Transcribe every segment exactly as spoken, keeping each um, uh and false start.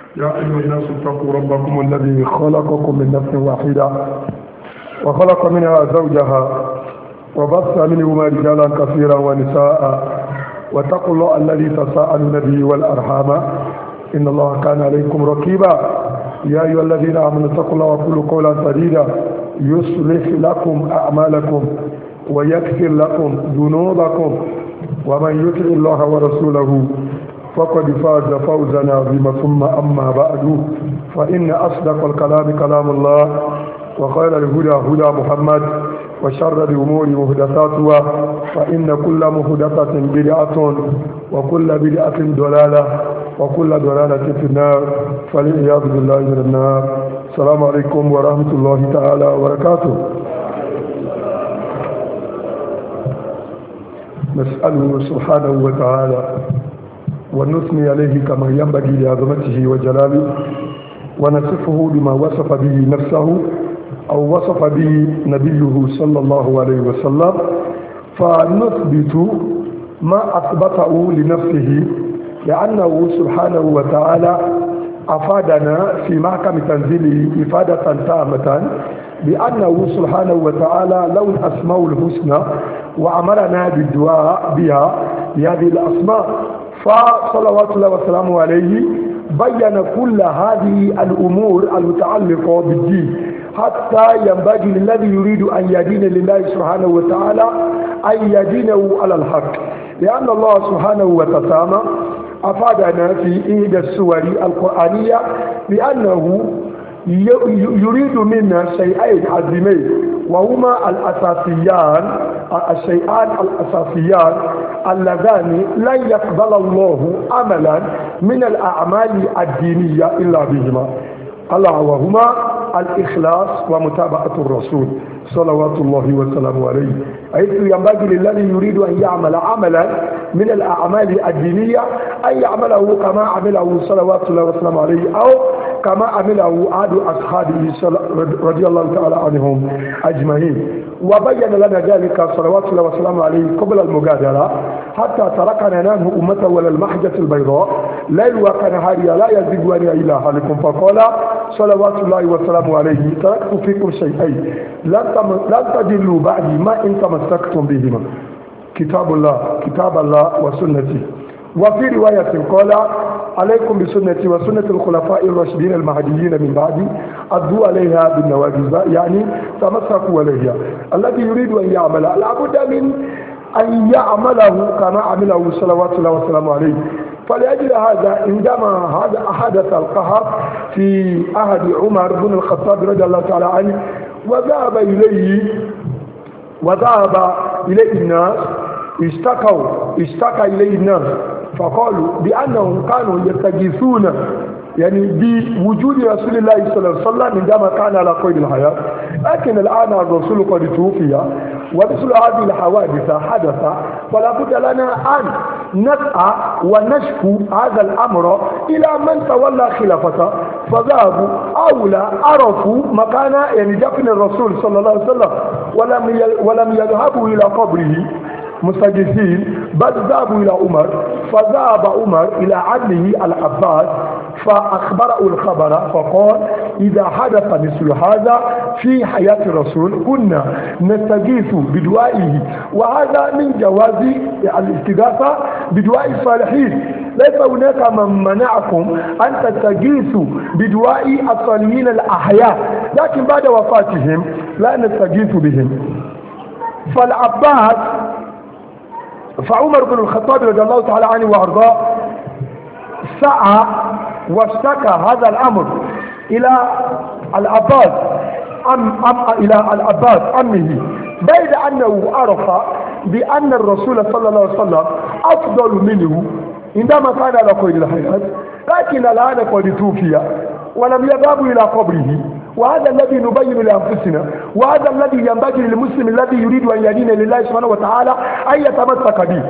يا أيها الناس اتقوا ربكم الذي خلقكم من نفس واحدة وخلق منها زوجها وبث منهما رجالا كثيرا ونساء واتقوا الله الذي تساءلون به والأرحام إن الله كان عليكم رقيبا. يا أيها الذين آمنوا اتقوا الله وقولوا قولا سديدا يصلح لكم أعمالكم ويغفر لكم ذنوبكم ومن يطع الله ورسوله فقد فاز فوزا عظيما. ثم أما بعد فإن أصدق الكلام كلام الله وخير الهدى هدى محمد وشر الأمور محدثاتها فإن كل محدثة بدعة وكل بدعة ضلالة وكل ضلالة في النار فالعياذ بالله من النار. السلام عليكم ورحمة الله تعالى وبركاته. نسأله سبحانه وتعالى ونثني عليه كما ينبغي لعظمته وجلاله ونصفه بما وصف به نفسه أو وصف به نبيه صلى الله عليه وسلم فنثبت ما أثبته لنفسه لأنه سبحانه وتعالى أفادنا في محكم تنزيله إفادة تامة بأنه سبحانه وتعالى له الأسماء الحسنى وأمرنا بالدعاء بها بهذه الأسماء. فصلوات الله وسلامه عليه بين كل هذه الأمور المتعلقة بالدين حتى ينبغي للذي يريد أن يدين لله سبحانه وتعالى أن يدينه على الحق، لأن الله سبحانه وتعالى أفادنا في إحدى السور القرآنية بأنه يريد منا شيئين عظيمين وهما الأساسيان الشيئان الأساسيان اللذان لن يقبل الله عملا من الأعمال الدينية إلا بهما، ألا وهما الإخلاص ومتابعة الرسول صلوات الله وسلامه عليه، حيث ينبغي للذي يريد أن يعمل عملا من الأعمال الدينية أن يعمله كما عمله صلوات الله وسلامه عليه أو كما عمله عاد أصحابه رضي الله تعالى عنهم أجمعين. وبين لنا ذلك صلوات الله وسلامه عليه قبل المجادلة حتى تركنا نام أمته ولا المحجة البيضاء ليل وكنهارها لا يزيد عنها إلا هالكم، فقال صلوات الله وسلامه عليه تركت فيكم شيئين لن تضلوا بعدي ما إن تمسكتم بهما كتاب الله كتاب الله وسنتي. وفي رواية قال عليكم بسنتي وسنة الخلفاء الراشدين المهديين من بعدي أدوا عليها بالنواجذ، يعني تمسكوا عليها. الذي يريد أن يعمل لابد من أن يعمله كما عمله صلوات الله وسلامه عليه. فلأجل هذا عندما هذا حدث القهر في عهد عمر بن الخطاب رضي الله تعالى عنه وذهب إليه وذهب إليه الناس اشتكوا اشتكى إليه الناس فقالوا بأنهم كانوا يستغيثون يعني بوجود رسول الله صلى الله عليه وسلم عندما كان على قيد الحياة، لكن الآن الرسول قد توفي ومثل هذه الحوادث حدث، فلا بد لنا أن نسعى ونشكو هذا الأمر إلى من تولى خلافته، فذهبوا أولى عرفوا مكان يعني دفن الرسول صلى الله عليه وسلم ولم ولم يذهبوا إلى قبره مستغيثين بل ذهبوا إلى عمر، فذهب عمر إلى عمه العباس فأخبره الخبر فقال إذا حدث مثل هذا في حياة الرسول كنا نستغيث بدعائه، وهذا من جواز الاستغاثة بدعاء الصالحين. ليس هناك من منعكم أن تستغيثوا بدعاء الصالحين الأحياء، لكن بعد وفاتهم لا نستغيث بهم. فالعباس فعمر بن الخطاب رضي الله تعالى عنه وارضاه سعى واشتكى هذا الامر الى العباس أم أم الى العباس امه، بيد انه عرف بان الرسول صلى الله عليه وسلم افضل منه عندما كان على قيد الحياة، لكن الان قد توفي ولم يذهبوا الى قبره، وهذا الذي نبين لأنفسنا، وهذا الذي ينبغي للمسلم الذي يريد أن يدين لله سبحانه وتعالى أن يتمسك به،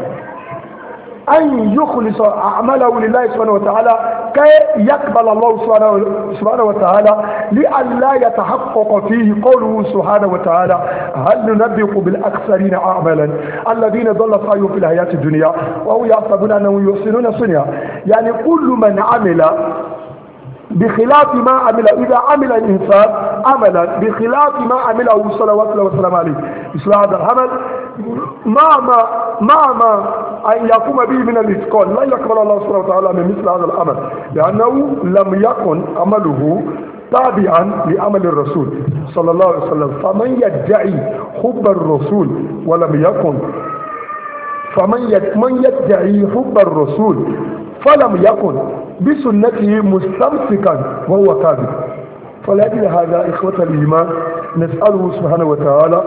أن يخلص أعماله لله سبحانه وتعالى كي يقبل الله سبحانه وتعالى، لئلا يتحقق فيه قوله سبحانه وتعالى هل ننبئ بالأخسرين أعمالا الذين ضل سعيهم في الحياة الدنيا وهم يحسبون أنهم يحسنون صنعا. يعني كل من عمل بخلاف ما عمل إذا عمل الإنسان عملا بخلاف ما عمله صلوات الله وسلامه عليه مثل هذا العمل مع ما مع ما أن يقوم به من الإتقان لا يقبل الله سبحانه وتعالى من مثل هذا العمل لأنه لم يكن عمله تابعا لعمل الرسول صلى الله عليه وسلم فمن يدعي حب الرسول ولم يكن فمن يدعي حب الرسول فلم يكن بسنته مستمسكا وهو كاذب فلأجل هذا إخوة الإيمان نسأله سبحانه وتعالى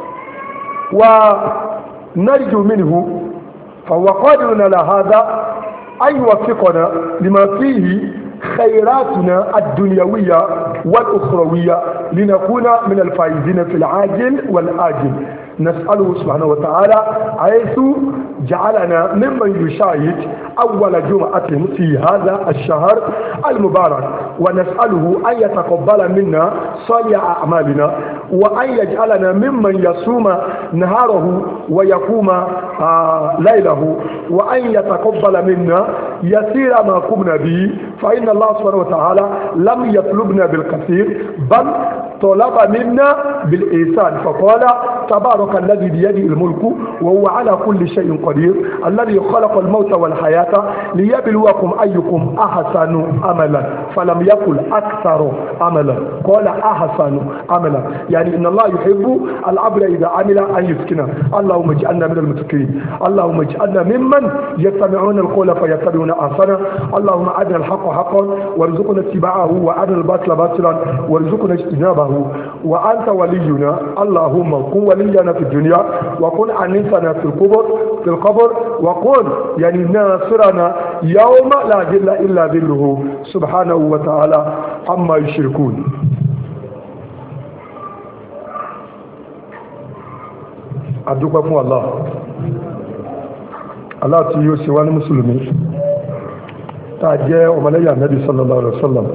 ونرجو منه فهو قادر على هذا أن يوفقنا لما فيه خيراتنا الدنيوية والأخروية لنكون من الفائزين في العاجل والآجل نسأله سبحانه وتعالى حيث جعلنا ممن يشاهد أول جمعة في هذا الشهر المبارك ونسأله أن يتقبل منا صالح أعمالنا وأن يجعلنا ممن يصوم نهاره ويقوم آه ليله وأن يتقبل منا يسير ما قمنا به فإن الله سبحانه وتعالى لم يطلبنا بالكثير بل طلب منا بالإحسان فقال تبارك الذي بيده الملك وهو على كل شيء قدير الذي خلق الموت والحياة ليبلوكم أيكم أحسن عملا فلم يقل أكثر عملا قال أحسن عملا يعني إن الله يحب العبد إذا عمل أن يسكنه اللهم اجعلنا من المتقين اللهم اجعلنا ممن يستمعون القول فيتبعون أحسنه اللهم أرنا الحق حقا وارزقنا اتباعه وأرنا الباطل باطلا وارزقنا اجتنابه وأنت ولينا اللهم كن ولينا في الدنيا وكن أنيسنا في القبر في القبر وكن يعني ناصرنا يوم لا ذل إلا ذله سبحانه وتعالى عما يشركون adúpẹ́ fún Allah Allah tí yóò ṣe wá ní mùsùlùmí tá jẹ́ ọmọlẹ́yìn Ànábì sallallahu alaihi wasallam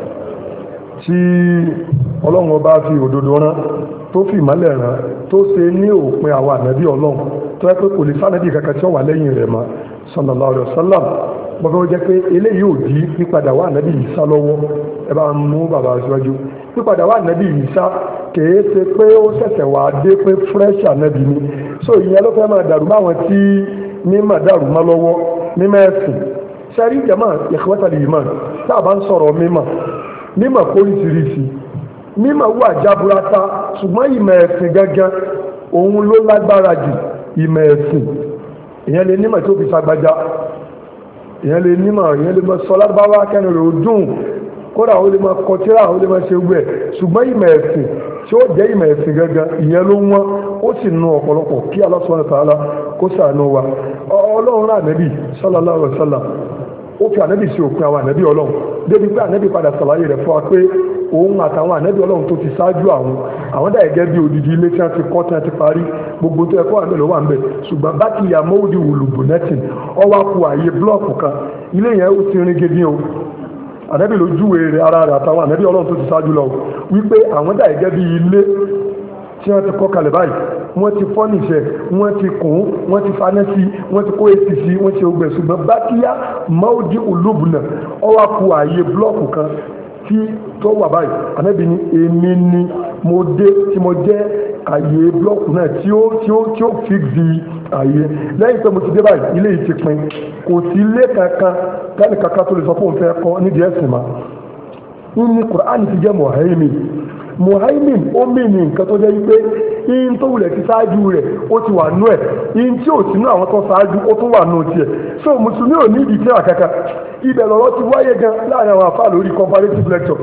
tí Ọlọ́run ọba fi òdodo rán tó fi ìmọ́lẹ̀ rán tó ṣe ní òpin àwọn ànábì Ọlọ́run tó yẹ pé kò lè sánàbì kankan tí ó wà lẹ́yìn rẹ̀ mọ́ sallallahu alaihi wasallam gbogbo jẹ́ pé eléyìí ò dí pípadà wà ànábì Ìsá lọ́wọ́ ẹ bá mú bàbá síwájú pípadà wà ànábì Ìsá kìí ṣe pé ó ṣẹ̀ṣẹ̀ wà dé pé fresh ànábì ni so ìyẹn ló fẹ́ máa dàrú máwọn tí mímọ̀ dàrú má lọ́wọ́ mímọ̀ ẹ̀sìn ṣẹ́rí jama ikhwatal iman tá a bá ń sọ̀rọ̀ mímọ̀ mímọ̀ kórìsìrìsì mímọ̀ wà jábúrátá ṣùgbọ́n ìmọ̀ ẹ̀sìn gangan òun ló lágbára jù ìmọ̀ ẹ̀sìn ìyẹn lè nímọ̀ tó fi sagbájá ìyẹn lè nímọ̀ ìyẹn lè mọ̀ sọ lábáwá kẹ́nu rẹ̀ ó dùn kódà ó lè mọ̀ kọtíra ó lè mọ̀ ṣe gbẹ̀ ṣùgbọ́n ìmọ̀ ẹ̀sìn tí ó jẹ́ ìmọ̀ ẹ̀sìn gangan ìyẹn ló wọ́n ó sì nu ọ̀pọ̀lọpọ̀ kí Allah subhanahu wa ta'ala kó ṣàánú wa ọlọ́run rà nẹ́bì sallallahu alaihi wasallam ó fi ànẹ́bì sí òpin àwọn ànẹ́bì ọlọ́run débi pé ànẹ́bì padà sàlàyé rẹ̀ fún wa pé òun àtàwọn ànẹ́bì ọlọ́run tó ti ṣáájú àwọn àwọn dà gẹ́gẹ́ bí odidi ilé tí wọ́n ti kọ́ tí wọ́n ti parí gbogbo tó ẹ̀kọ́ àmì ló wà ń bẹ̀ ṣùgbọ́n bá ti yà mọ́wúdi wùlùbù nẹ́tìn ọwọ́ kù àyè blọ́ọ̀kù kan ilé yẹn ó ti rin gidi o ànẹ́bì ló júwe rẹ̀ ara rẹ̀ àtàwọn ànẹ́bì ọlọ́run tó ti ṣáájú lọ wípé àwọn dà gẹ́gẹ́ bí ilé tí wọ́n ti kọ́ kalẹ̀ báyìí wọ́n ti fọ́nìṣẹ́ wọ́n ti kùn wọ́n ti faná sí wọ́n ti kó èsì sí wọ́n ti ogbẹ̀ ṣùgbọ́n bá kíyá máòdì olóbùnà ọwọ́ kù ààyè blọ́ọ̀kù kan tí tó wà báyìí ànábì ní èmi ni mo dé tí mo jẹ́ ààyè blọ́ọ̀kù náà tí ó tí ó tí ó fi di ààyè lẹ́yìn pé mo ti dé báyìí ilé yìí ti pin kò sí ilé kankan kẹ́ni kankan tó lè sọ fún òun fẹ́ kọ́ nídìí ẹ̀sìn ma ní Kùránì ti jẹ́ mọ̀hẹ́mì muhaimin ó mìíní nǹkan tó jẹ́ wípé in tó wulẹ̀ ti ṣáájú rẹ̀ ó ti wà nú ẹ̀ in tí ò sínú àwọn tó ṣáájú ó tún wà nú tiẹ̀ so mùsùlùmí ò ní ìdí tí àkàkà ibẹ̀ lọ́rọ̀ ti wáyé gan láàrin àwọn àfáà lórí comparative lecture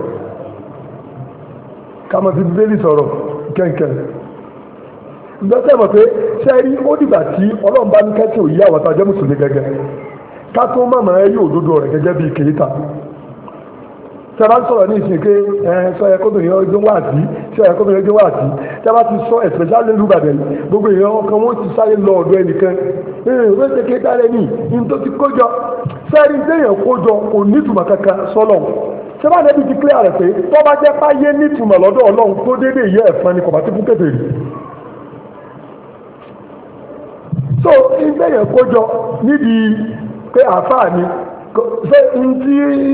kàmọ́ ti bíbélì sọ̀rọ̀ kẹ́ǹkẹ́ lọ́sẹ̀ mọ̀ pé sẹ́rí ó dìgbà tí ọlọ́run bá ní kẹ́sì òyí àwọn tàjẹ́ mùsùlùmí gẹ́gẹ́ ká tó mọ̀mọ́ ẹ yóò dúdú rẹ̀ gẹ́gẹ́ bí kèéta tẹ́bá ń sọ̀rọ̀ ní ìsìn pé sọ ẹ kóbìnrin ọjọ́ wà sí sọ ẹ kóbìnrin ọjọ́ wà sí tẹ́bá ti sọ especially lùbàdàn gbogbo èèyàn ọkàn wọn ti sáré lọ ọ̀dọ̀ ẹnìkan ẹ̀ẹ́n wọ́n ṣe kéta rẹ̀ ní ní tó ti kójọ sẹ́rí téèyàn kójọ kò nítumọ̀ kankan sọ́lọ̀ tẹ́bá nẹ́bí ti clear rẹ̀ pé tó bá jẹ́ páyé nítumọ̀ lọ́dọ̀ ọlọ́run tó déédéé yẹ ẹ̀fọn ni kò bá ti fún kéde rí so téèyàn kójọ nídìí pé àfáà ni ṣé n tí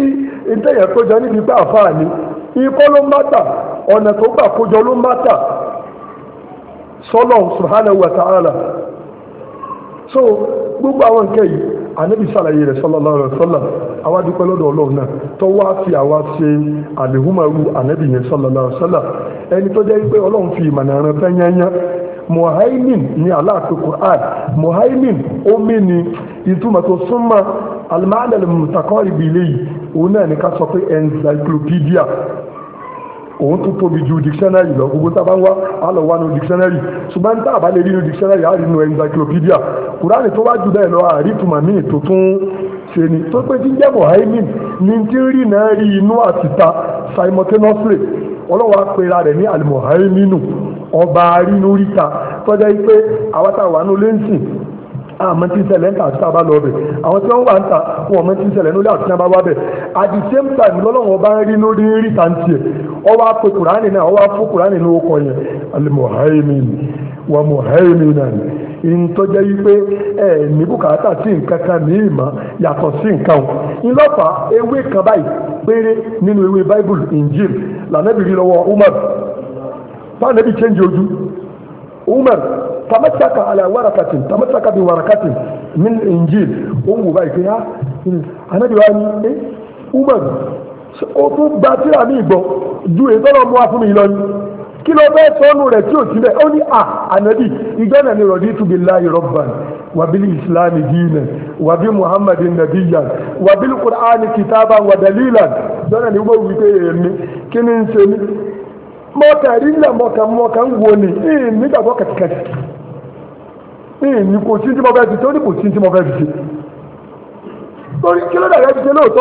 ìtẹ̀yẹ̀ kójọ níbi pé àfáà ni ikọ́ ló ń bàtà ọ̀nà tó gbà kójọ ló ń bàtà sọ́lọ̀ subhanahu wa ta'ala. So gbogbo àwọn nǹkan yìí ànábì sàlàyé rẹ̀ sallallahu alaihi wasallam àwa dúpẹ́ lọ́dọ̀ ọlọ́run náà tó wá fi àwa ṣe àlèhùnmọ̀rú ànábì yẹn sallallahu alaihi wasallam ẹni tó jẹ́ pé ọlọ́run fi ìmọ̀nà rẹ̀ fẹ́ yányá muhaimin ní aláàpẹ Qur'an muhaimin omi ni ìtumọ̀ tó súnmọ́ al-ma'na al-mutaqarib ilayhi òun náà ní ká sọ pé encyclopedia òun tó tóbi ju dictionary lọ gbogbo tá a bá ń wá a lọ wá nu dictionary ṣùgbọ́n tá a bá lè rí nu dictionary a rí nu encyclopedia Kùránì tó wá jù bẹ́ẹ̀ lọ àrítùmọ̀ míì tó tún ṣe ni tó pé tí ń jẹ́ muhaimin ní tí ń rí náà rí inú àtìta simultaneously ọlọ́wọ́ apẹ̀ra rẹ̀ ní al-muhaiminu ọba arínúríta tọ́jà yìí pé àwọn táwọn àánú lẹ́ǹsìn àmọ́ tí ń ṣẹlẹ̀ ń ta àti tábà lọ bẹ̀ àwọn tí wọ́n wà ń ta wọn mọ́ tí ń ṣẹlẹ̀ nílé àti tábà wá bẹ̀ at the same time lọ́lọ́wọ́ bá ń rí lórí rí tàǹtì ẹ̀ ọwọ́ apẹ Kùránì náà ọwọ́ afọ Kùránì ní okọ̀ yẹn al-muhaimin wa muhaiminan ìtọ́jẹ́ yìí pé ẹ̀ ní bùkátà sí nǹkan kan ní ìmọ̀ yàtọ̀ sí nǹkan ńlọ́pàá ewé kan báyìí péré nínú ewé Bible Injil lànàbìrì lọ́wọ́ Umar fáànàbì change ojú Umar tamasaka ala warakatin tamasaka bi warakatin min Injil òun wò báyìí pé ha ànábì wa ni ẹ Umar o tún gba tíra mi gbọ́ ju ètò ọlọ́mú wa fún mi lọ ni kí ló fẹ́ sọ́nù rẹ̀ tí ò síbẹ̀ ó ní à ànábì ìjọ náà ni raditu billahi rabban wa bil islami dinan wa bi muhammadin nabiyyan wa bil qur'ani kitaban wa dalilan jọ́nà ni wọ́n wí pé èmi kí ni ń ṣe ní mọ́ọ̀kà rí nílẹ̀ mọ́ọ̀kà mọ́ọ̀kà ń wo ni ìyìn nígbàgbọ́ kẹ̀kẹ́kẹ́ ìyìn ní kò sí tí mo fẹ́ fi ṣe ó ní kò sí tí mo fẹ́ fi ṣe lórí kí ló dàgbà fi ṣe lóòótọ́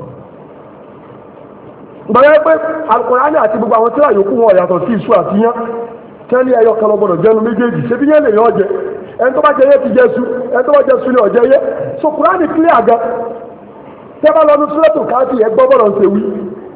gbọ́dọ̀ pé Al-Qur'ani àti gbogbo àwọn tíra yòókù wọn yàtọ̀ sí iṣu àti yán tẹ́lẹ̀ ẹyọ kan lọ gbọ́dọ̀ jẹnu méjèèjì ṣe bí yẹn lè yàn ọjẹ ẹni tó bá jẹ yẹ ti jẹ su ẹni tó bá jẹ su ni ọjẹ yẹ so Qur'ani clear gan tẹ́ bá lọ ní Suratul Kahfi ẹ gbọ́ bọ́dọ̀ ń ṣe wí.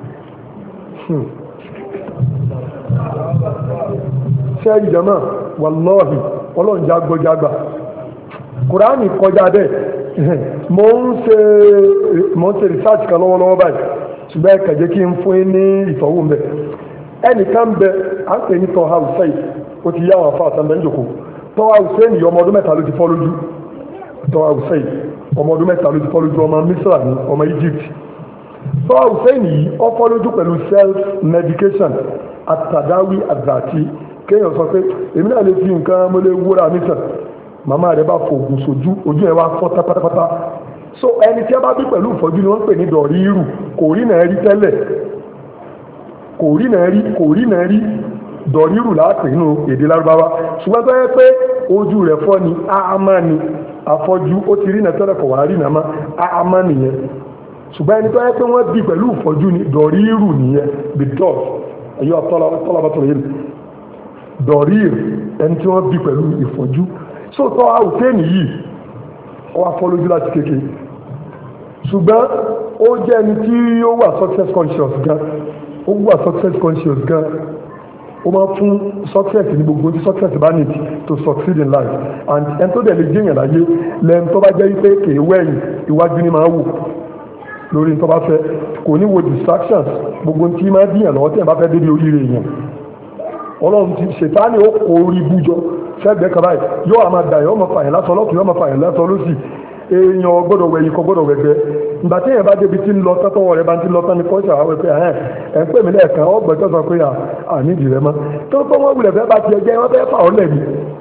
ṣé ìjọba wàlọ́ọ̀hì ọlọ́njà gbọ́jàgbà Kùránì kọjá bẹ́ẹ̀ mo ń ṣe mo ń ṣe research kan lọ́wọ́lọ́wọ́ báyìí ṣùgbọ́n ẹ̀ka jẹ́ kí n fún yín ní ìtọ́wò ń bẹ̀ ẹnìkan bẹ à ń pè ní Tọ́ha Hussein ó ti yá àwọn afọ àtàndẹ̀ ńjòkó Tọ́ha Hussein yìí ọmọ ọdún mẹ́ta ló ti fọ́ lójú Tọ́ha Hussein ọmọ ọdún mẹ́ta ló ti fọ́ lójú ọmọ Misra ní ọmọ Egypt Tọ́ha Hussein yìí ó fọ́ lójú pẹ̀lú self medication àtàdáwí àdàtì kéèyàn sọ pé èmi náà lè fi nǹkan mo lè wúra mi sàn màmá rẹ̀ bá fògùn sójú ojú ẹ̀ wá fọ́ pátápátá so ẹni tí a bá bí pẹ̀lú ìfọ́jú ni wọ́n ń pè ní dọ̀rí irù kò rí náà rí tẹ́lẹ̀ kò rí náà rí kò rí náà rí dọ̀rí irù láàpẹ̀ nínú èdè lárúbáwá ṣùgbọ́n tó yẹ pé ojú rẹ̀ fọ́ ni àmà ni afọ́jú ó ti rí náà tẹ́lẹ̀ kọ̀ wá rí náà má àmà nìyẹn ṣùgbọ́n ẹni tó yẹ pé wọ́n bí pẹ̀lú ìfọ́jú ni dọ̀rí irù nìyẹn bìtọ́ọ̀ ẹ̀yọ́ tọ́lábàtọ̀ yìí dọ̀rí ẹni tí wọ́n bí pẹ̀lú ìfọ́jú so tọ́ àwùtẹ́ẹ̀nì yìí ó wá fọ́ lójú láti kékeré ṣùgbọ́n ó jẹ́ ẹni tí ó wà success conscious gan ó wà success conscious gan ó máa fún success ní gbogbo tí success bá need to succeed in life and ẹni tó dẹ̀ lè jẹ́yàn láyé lẹ́nu tó bá jẹ́ wípé kèé wẹ̀yìn iwájú ni máa wò lórí tó bá fẹ́ kò ní wo distractions gbogbo tí máa díyàn lọ́wọ́ tí ẹ̀ bá fẹ́ débi oríire èèyàn ọlọ́run ti ṣètánì ó kó orí bújọ fẹ́gbẹ́ kan báyìí yóò àmà dà yóò máa fàyàn lásán lọ́kùnrin yóò máa fàyàn lásán lọ́sì èèyàn gbọ́dọ̀ wẹ̀ yìí kọ́ gbọ́dọ̀ wẹ̀gbẹ́ ìgbà tí èèyàn bá débi tí ń lọ tọ́tọ́ rẹ̀ bá ń ti lọ tán ní kọ́ńtà àwọn ẹ̀pẹ́ ẹ̀ ẹ̀ ń pè mí lẹ́ẹ̀kan ọgbẹ́ tó sọ pé àníìdì rẹ̀ mọ́ tó tó wọ́n wulẹ̀ fẹ́ bá ti ẹjẹ́ wọ́n fẹ́ fà ọ́ lẹ̀ mí.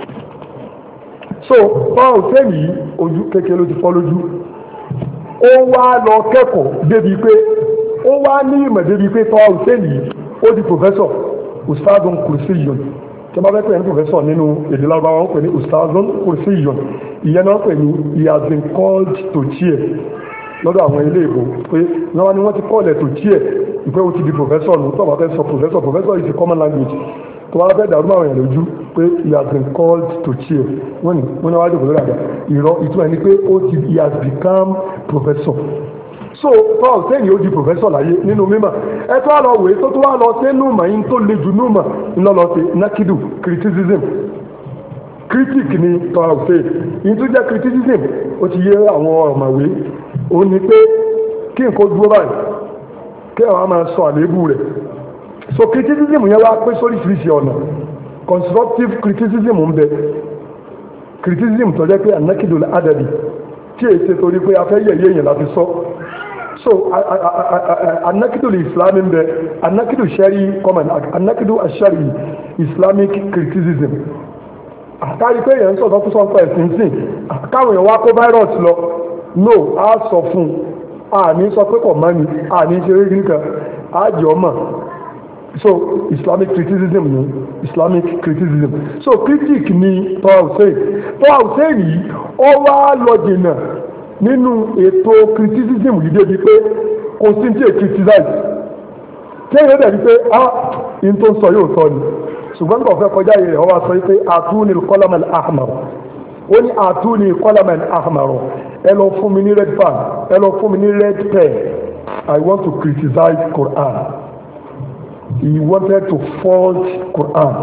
so paul sẹ́yìn yìí ojú kékeré ló ti fọ́ lójú ó wá lọ kẹ́kọ̀ọ́ débi pé ó wá ní ìmọ̀ débi pé paul sẹ́yìn yìí ó di professor ustadun kursiyun tí wọ́n bá fẹ́ pè ní professor nínú èdè lárúbáwá wọ́n pè ní ustadun kursiyun ìyẹn náà pè ní he has been called to chair lọ́dọ̀ àwọn ilé ìbò pé wọ́n ní wọ́n ti call ẹ̀ to chair ìpé ó ti di professor nù tó bá fẹ́ sọ professor professor is a common language tó bá fẹ́ dàrú àwọn èèyàn lójú pé he has been called to chair wọ́n ní wọ́n ní wájú kò lórí àgbà ìrọ̀ ìtumọ̀ ni pé ó ti he has become professor so paul sẹ́yìn ó di professor láyé nínú mímọ̀ ẹ tó wá lọ wèé tó tó wá lọ sí númọ̀ yín tó le jù númọ̀ iná lọ sí nakidu criticism critic ni paul sẹ́yìn yín tó jẹ́ criticism ó ti yé àwọn ọ̀mọ̀wé ó ní pé kí nǹkan dúró báyìí kí àwọn máa sọ àléébù rẹ̀. So criticism yẹn wá pé sóríṣiríṣi ọ̀nà. Constructive criticism ń bẹ, criticism tó jẹ́ pé anakidul adabi tí èyí ṣe torí pé a fẹ́ yẹ̀yẹ́ yẹn láti sọ. So anakidul islami ń bẹ, anakidul shari common, anakidul ashari islamic criticism. Àtàrí pé yẹn ń sọ̀tọ̀ fún sọ́nkọ́ ẹ̀sìn sìn káwọn èèyàn wá kó virus lọ no a sọ fún àní sọ pé kò mọ́ni àní ṣe rí nǹkan àjọ mọ̀. So Islamic criticism ni Islamic criticism. So critic ni Paul Hussein. Paul Hussein yìí ó wá lọ jìnnà nínú ètò criticism yìí débi pé kò sí ní tí è criticize. Kéèyàn dẹ̀ bí pé ah in tó ń sọ yóò sọ ni. Ṣùgbọ́n kò fẹ́ kọjá yìí ó wá sọ pé àtúni al-qalam al-ahmar. Ó ní àtúni al-qalam al-ahmar. Ẹ lọ fún mi ní red pen, ẹ lọ fún mi ní red pen. I want to criticize Quran. He wanted to fault Quran.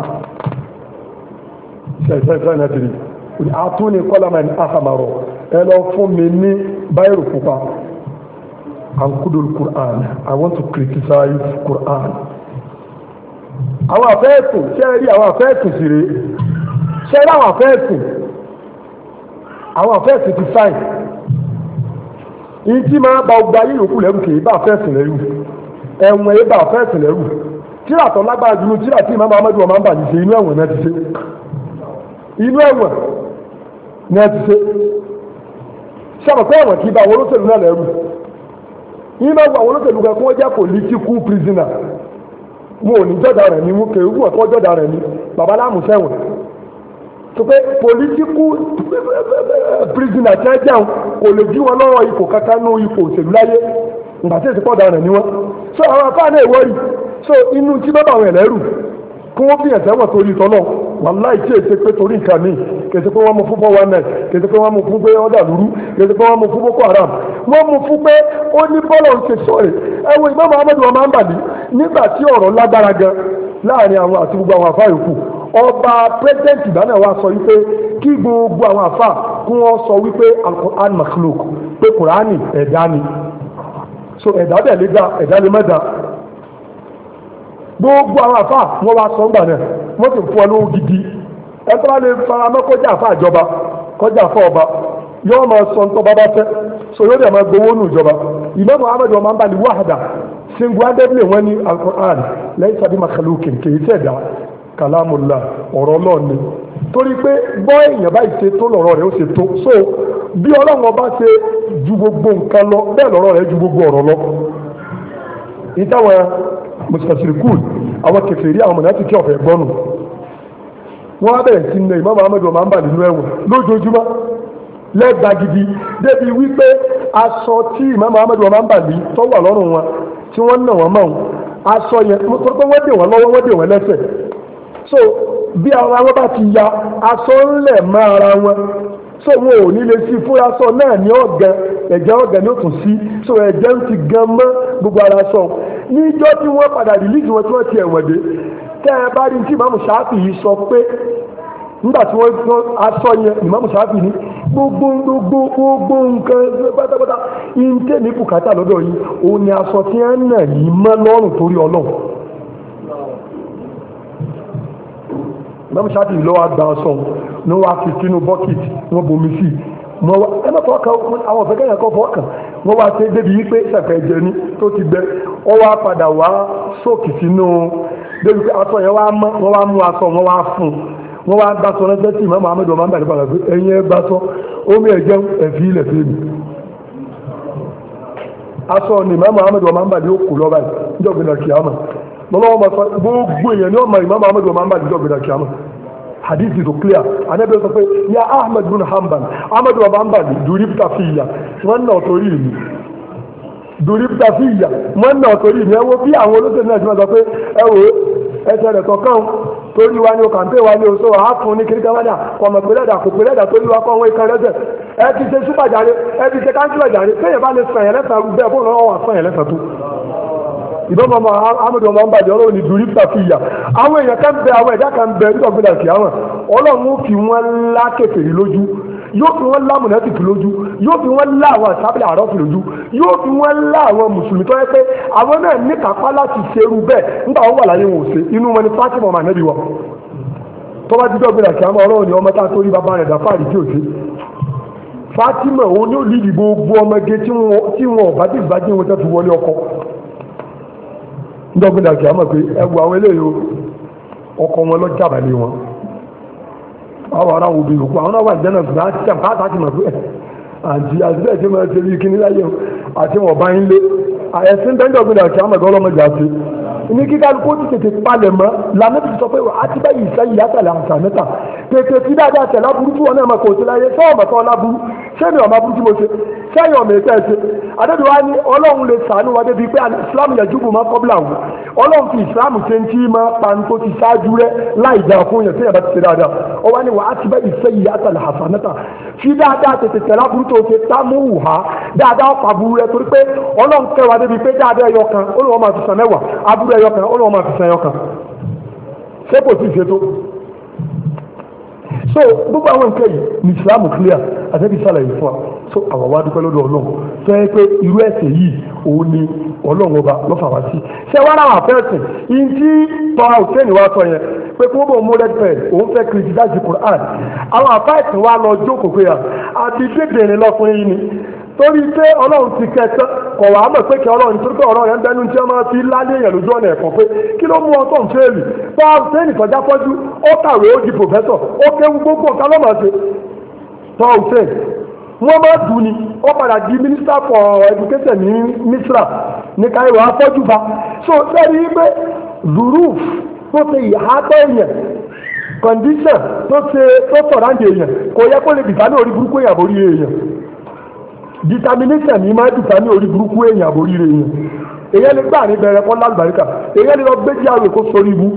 Àtúni kọ́lámà ní àhàmàrọ̀ ẹ lọ fún mi ní báyìí pupa. Ankudul Quran. I want to criticize Quran. Àwọn afẹ́ẹ̀sìn ṣe rí àwọn afẹ́ẹ̀sìn sí rèé. Ṣe rí àwọn afẹ́ẹ̀sìn. Àwọn afẹ́ẹ̀sìn ti sáì. Ìtì máa bá ọgbà yìí yòókù lẹ́rù kì í bá afẹ́ẹ̀sìn lẹ́rù. Ẹ̀wọ̀n yìí bá afẹ́ẹ̀sìn lẹ́rù. Tíra tó lágbára jùlọ tíra tí ìmáàmù Ahmadu ọmọ àmbà ṣe inú ẹ̀wọ̀n náà ti ṣe inú ẹ̀wọ̀n náà ti ṣe ṣàbàkọ́ ẹ̀wọ̀n kí bá àwọn olóṣèlú náà lẹ́rù inú ẹ̀wọ̀n àwọn olóṣèlú kan kí wọ́n jẹ́ political prisoner wọn ò ní jọ́dá rẹ̀ ní wọ́n kèrè wọ́n kọ́ jọ́dá rẹ̀ ní bàbá láàmú sẹ́wọ̀n tó pé political prisoner tí wọ́n jẹun kò lè jí wọn lọ́rọ̀ ipò kankan ní ipò òṣèlú láyé ìgbà tí èsì pọ̀dà rẹ̀ ní wọ́n so àwọn afáà náà ìwọ́rì so inú tí bàbá àwọn ẹlẹ́rù kí wọ́n fi ẹ̀sẹ̀ wọ̀n torí tọ́lọ̀ wàláì tí èsì pé torí nǹkan míì kèsì pé wọ́n mú fún four one nine kèsì pé wọ́n mú fún pé ọ̀dà lúrú kèsì pé wọ́n mú fún Boko Haram wọ́n mú fún pé ó ní bọ́lọ̀ ń ṣe sọ̀rẹ̀ ẹ̀wọ̀n Imam Ahmad wọn máa ń bàbí nígbà tí ọ̀rọ̀ lágbára gan láàrin àwọn àti gbogbo àwọn àfáà yòókù ọba president ìdáná wa sọ wípé kí gbogbo àwọn àfáà kí wọ́n sọ wípé Al-Qur'an makhluk pé Kùránì ẹ̀dá ni so ẹ̀dá bẹ̀ lé dá ẹ̀dá lè mẹ́ta gbogbo àwọn àfáà wọ́n wá sọ ńgbà náà wọ́n sì fún ọ lówó gidi ẹ̀tọ́ lè faramọ́ kọjá àfáà ìjọba kọjá àfáà ọba yóò máa sọ ntọ́ bá bá fẹ́ so yóò dẹ̀ máa gbowó nù ìjọba Imam Ahmad ọmọ nbà ní wàhádà singuadébìlì wọn ní Al-Qur'an lẹ́yìn sábì makhlukin kìí ṣẹ̀dá kalamullah ọ̀rọ̀ náà ni torí pé bọ́ èèyàn báyìí ṣe tó lọ́rọ̀ rẹ̀ ó ṣe tó so bí Ọlọ́run ọba ṣe ju gbogbo nǹkan lọ bẹ́ẹ̀ lọ́rọ̀ rẹ̀ ju gbogbo ọ̀rọ̀ lọ ìtàwọn mùsùlùmí àwọn kèfèrí àwọn mọ̀nà ti kí ọ̀fẹ́ gbọ́nù wọ́n á bẹ̀rẹ̀ sí ní Imam Ahmad ọmọ àmbà nínú ẹ̀wọ̀n lójoojúmọ́ lẹ́gbàá gidi débi wípé aṣọ tí Imam Ahmad ọmọ àmbà ní tó wà lọ́rùn wọn tí wọ́n nà wọ́n mọ̀ wọn aṣọ yẹn tó pé wọ́n dè wọ́n lọ́wọ́ wọ́n dè wọ́n lẹ́sẹ̀ so bí ara wọn bá ti ya aṣọ ńlẹ̀ mọ́ ara wọn so wọn ò ní lè sí fúra sọ náà ní ọ̀gá ẹ̀jẹ̀ ọ̀gá ní òtún sí so ẹ̀jẹ̀ ń ti gan mọ́ gbogbo ara sọ níjọ́ tí wọ́n padà rìlíìsì wọn tí wọ́n ti ẹ̀wọ̀n dé tẹ́ ẹ bá rí tí Ìmáàmù Ṣáfì yìí sọ pé nígbà tí wọ́n tán aṣọ yẹn Ìmáàmù Ṣáfì ní gbogbo gbogbo gbogbo nǹkan pátápátá ìǹtẹ́ ní bùkátà lọ́dọ̀ yìí òun ni aṣọ tí wọ́n nà yìí mọ́ lọ́rùn torí Ọlọ́run Ìmáàmù Ṣáfì yìí lọ́wọ́ àgbà ọ̀sán ní wọ́n á fi sínú bọ́kìtì wọ́n bomi sí ẹ má fọwọ́ kan àwọn ọ̀fẹ́ kẹ́yìn kan fọwọ́ kan wọ́n wá ṣe débi wípé ṣẹ̀fẹ̀ ẹ̀jẹ̀ ni tó ti gbẹ ọ wá padà wá sóòkì sínú débi pé aṣọ yẹn wá mọ́ wọ́n wá mú aṣọ wọ́n wá fún wọ́n wá gbàṣọ rẹ́sẹ̀ tí Imam Ahmad ọmọ àmbàdì padà pé ẹ̀yin ẹ gbàṣọ omi ẹ̀jẹ̀ ẹ̀fí ilẹ̀ fèmí aṣọ ni Imam Ahmad ọmọ àmbàdì ó kù lọ́ba yìí níjọ̀gbìnà kìámà lọ́wọ́ máa sọ gbogbo èèyàn ní ọmọ Imam Ahmad ọmọ àmbàdì níjọ̀gbìnà kìámà hadithi to clear anabi sọ pé ya Ahmad bin Hanbal Ahmad bin Hanbal duribta fiya wọ́n náà torí mi duribta fiya wọ́n náà torí mi ẹ wo bí àwọn olóṣèlú náà ti máa sọ pé ẹ wo ẹsẹ̀ rẹ̀ kọ̀ọ̀kan torí wa ni o kàńpé wa ni o sọ wàá fún ní kíríkà wádà kọ̀mọ̀ pé lẹ́dà kò pé lẹ́dà torí wa kọ́ wọn ìkan lẹ́sẹ̀ ẹ ti ṣe súpàjáde ẹ ti ṣe káńsílẹ̀ jáde kéèyàn bá lè sàn yẹn lẹ́sàn rú bẹ́ẹ̀ fún ọ̀rọ̀ wà sàn yẹn lẹ́sàn tó ìbọn ọmọ amadu ọmọ ń bàjẹ́ ọlọ́run ní dùríptà fi yà àwọn èèyàn kan bẹ àwọn ẹ̀dá kan bẹ nígbà gbọdọ̀ kí àwọn ọlọ́run fi wọ́n lá kèfèrí lójú yóò fi wọ́n lá mùnátìkì lójú yóò fi wọ́n lá àwọn àsábìlẹ̀ àrọ́fì lójú yóò fi wọ́n lá àwọn mùsùlùmí tó yẹ pé àwọn náà ní kápá láti ṣerú bẹ́ẹ̀ nígbà wọn wà láyé wọn ò ṣe inú wọn ni Fátímà ọmọ ànábì wọn tó bá dídọ́ gbé dàkí àmọ́ ọlọ́run ni ọmọ tá a tó rí bàbá rẹ̀ dàfáàrí tí ò ṣe Fátímà òun ni ó lídìí gbogbo ọmọge tí wọn ò bá dé ìbájú wọn tó fi wọlé ọkọ dídọ́ gbé dàkí àmọ́ pé ẹwù àwọn eléyìí ọkọ wọn lọ jábàlẹ̀ wọn àwọn ará wo bèrè òkú àwọn náà wà ní jẹ́nà ṣùgbọ́n àti jàm káàtà ti mọ̀ pé àti àtibẹ̀ tí wọ́n ṣe bí kíní láyé àti wọ́n bá ń lé ẹ̀sìn bẹ́ńdọ̀ gbé dàkí àmọ́ ẹ̀gọ́ ọlọ́mọdé àti ní kíkà kó ti tètè palẹ̀ mọ́ lànà ti sọ pé àti báyìí ìṣẹ́yìí yàtàlẹ̀ àṣà mẹ́ta tètè tí dáadáa tẹ̀ láburú tí wọn náà máa kò sí láyé sọ ọmọ kan láburú sẹ́ni ọmọ aburú tí mo ṣe sẹ́yìn ọmọ ètò ẹ̀ṣẹ̀ adébíwá ní ọlọ́run lè sàánú wa débi pé islam yẹ jùbù máa kọ́bílà wù ọlọ́run fi islam ṣe ń tí máa pa ní tó ti ṣáájú rẹ láì dáa fún yẹn sẹ́yìn bá ti ṣe dáadáa ọ wá ní wà á ti bá ìṣẹ́yìí yàtàlẹ̀ àṣà mẹ́ta fi dáadáa tètè tẹ̀ láburú tó ṣe támúhù ha dáadáa pa burú rẹ torí pé ọlọ́run kẹwàá débi pé dáadáa ẹyọ kan ó lọ́wọ́ máa fi sàn mẹ́wàá aburú ẹyọ kan ó lọ́wọ́ máa fi sàn ẹyọ kan ṣé kò sí ìṣètò so gbogbo àwọn nǹkan yìí ní Islam clear àtẹ́bí sàlàyé fún wa so àwọn wá dúpẹ́ lọ́dọ̀ Ọlọ́run tó yẹ pé irú ẹ̀sẹ̀ yìí òun ni Ọlọ́run ọba lọ́fà wá sí ṣé wọ́n ráwọn àfẹ́sìn yìí tí tọ́ra òsèǹ wa sọ yẹn pé kí wọ́n bọ̀ mú red pen òun fẹ́ criticize Quran àwọn àfẹ́sìn wa lọ jókòó pé àti débìnrin lọ́kùnrin yìí ni torí pé Ọlọ́run ti kẹta kọ̀ wá mọ̀ pé kí Ọlọ́run nítorí pé ọ̀rọ̀ yẹn bẹnu tí wọ́n máa fi lálé èèyàn lójú ọ̀nà ẹ̀kọ́ pé kí ló mú ọtọ̀ ń fẹ́ẹ̀lì tó a ṣe nìkọjá fọ́jú ó kàwé ó di pòfẹ́sọ̀ ó kéwu gbogbo nǹkan lọ́mọ ṣe tó a ṣe wọ́n máa dùn ni ó padà di minister for education ní Misra ní káyọ̀ afọ́jú bá so sẹ́ni pé zuruf tó ṣe ìhátọ́ èèyàn condition tó ṣe tó sọ̀rọ̀ àǹdí èèyàn kò yẹ kó lè dìgbà ní orí burúkú èèyàn borí èèyàn determination ni máa dùkà ní orí burúkú èèyàn àbórí rẹ̀ èèyàn èèyàn lè gbà ní bẹ̀rẹ̀ kọ́ lálùbáríkà èèyàn lè lọ gbé jáwé kó sórí ibú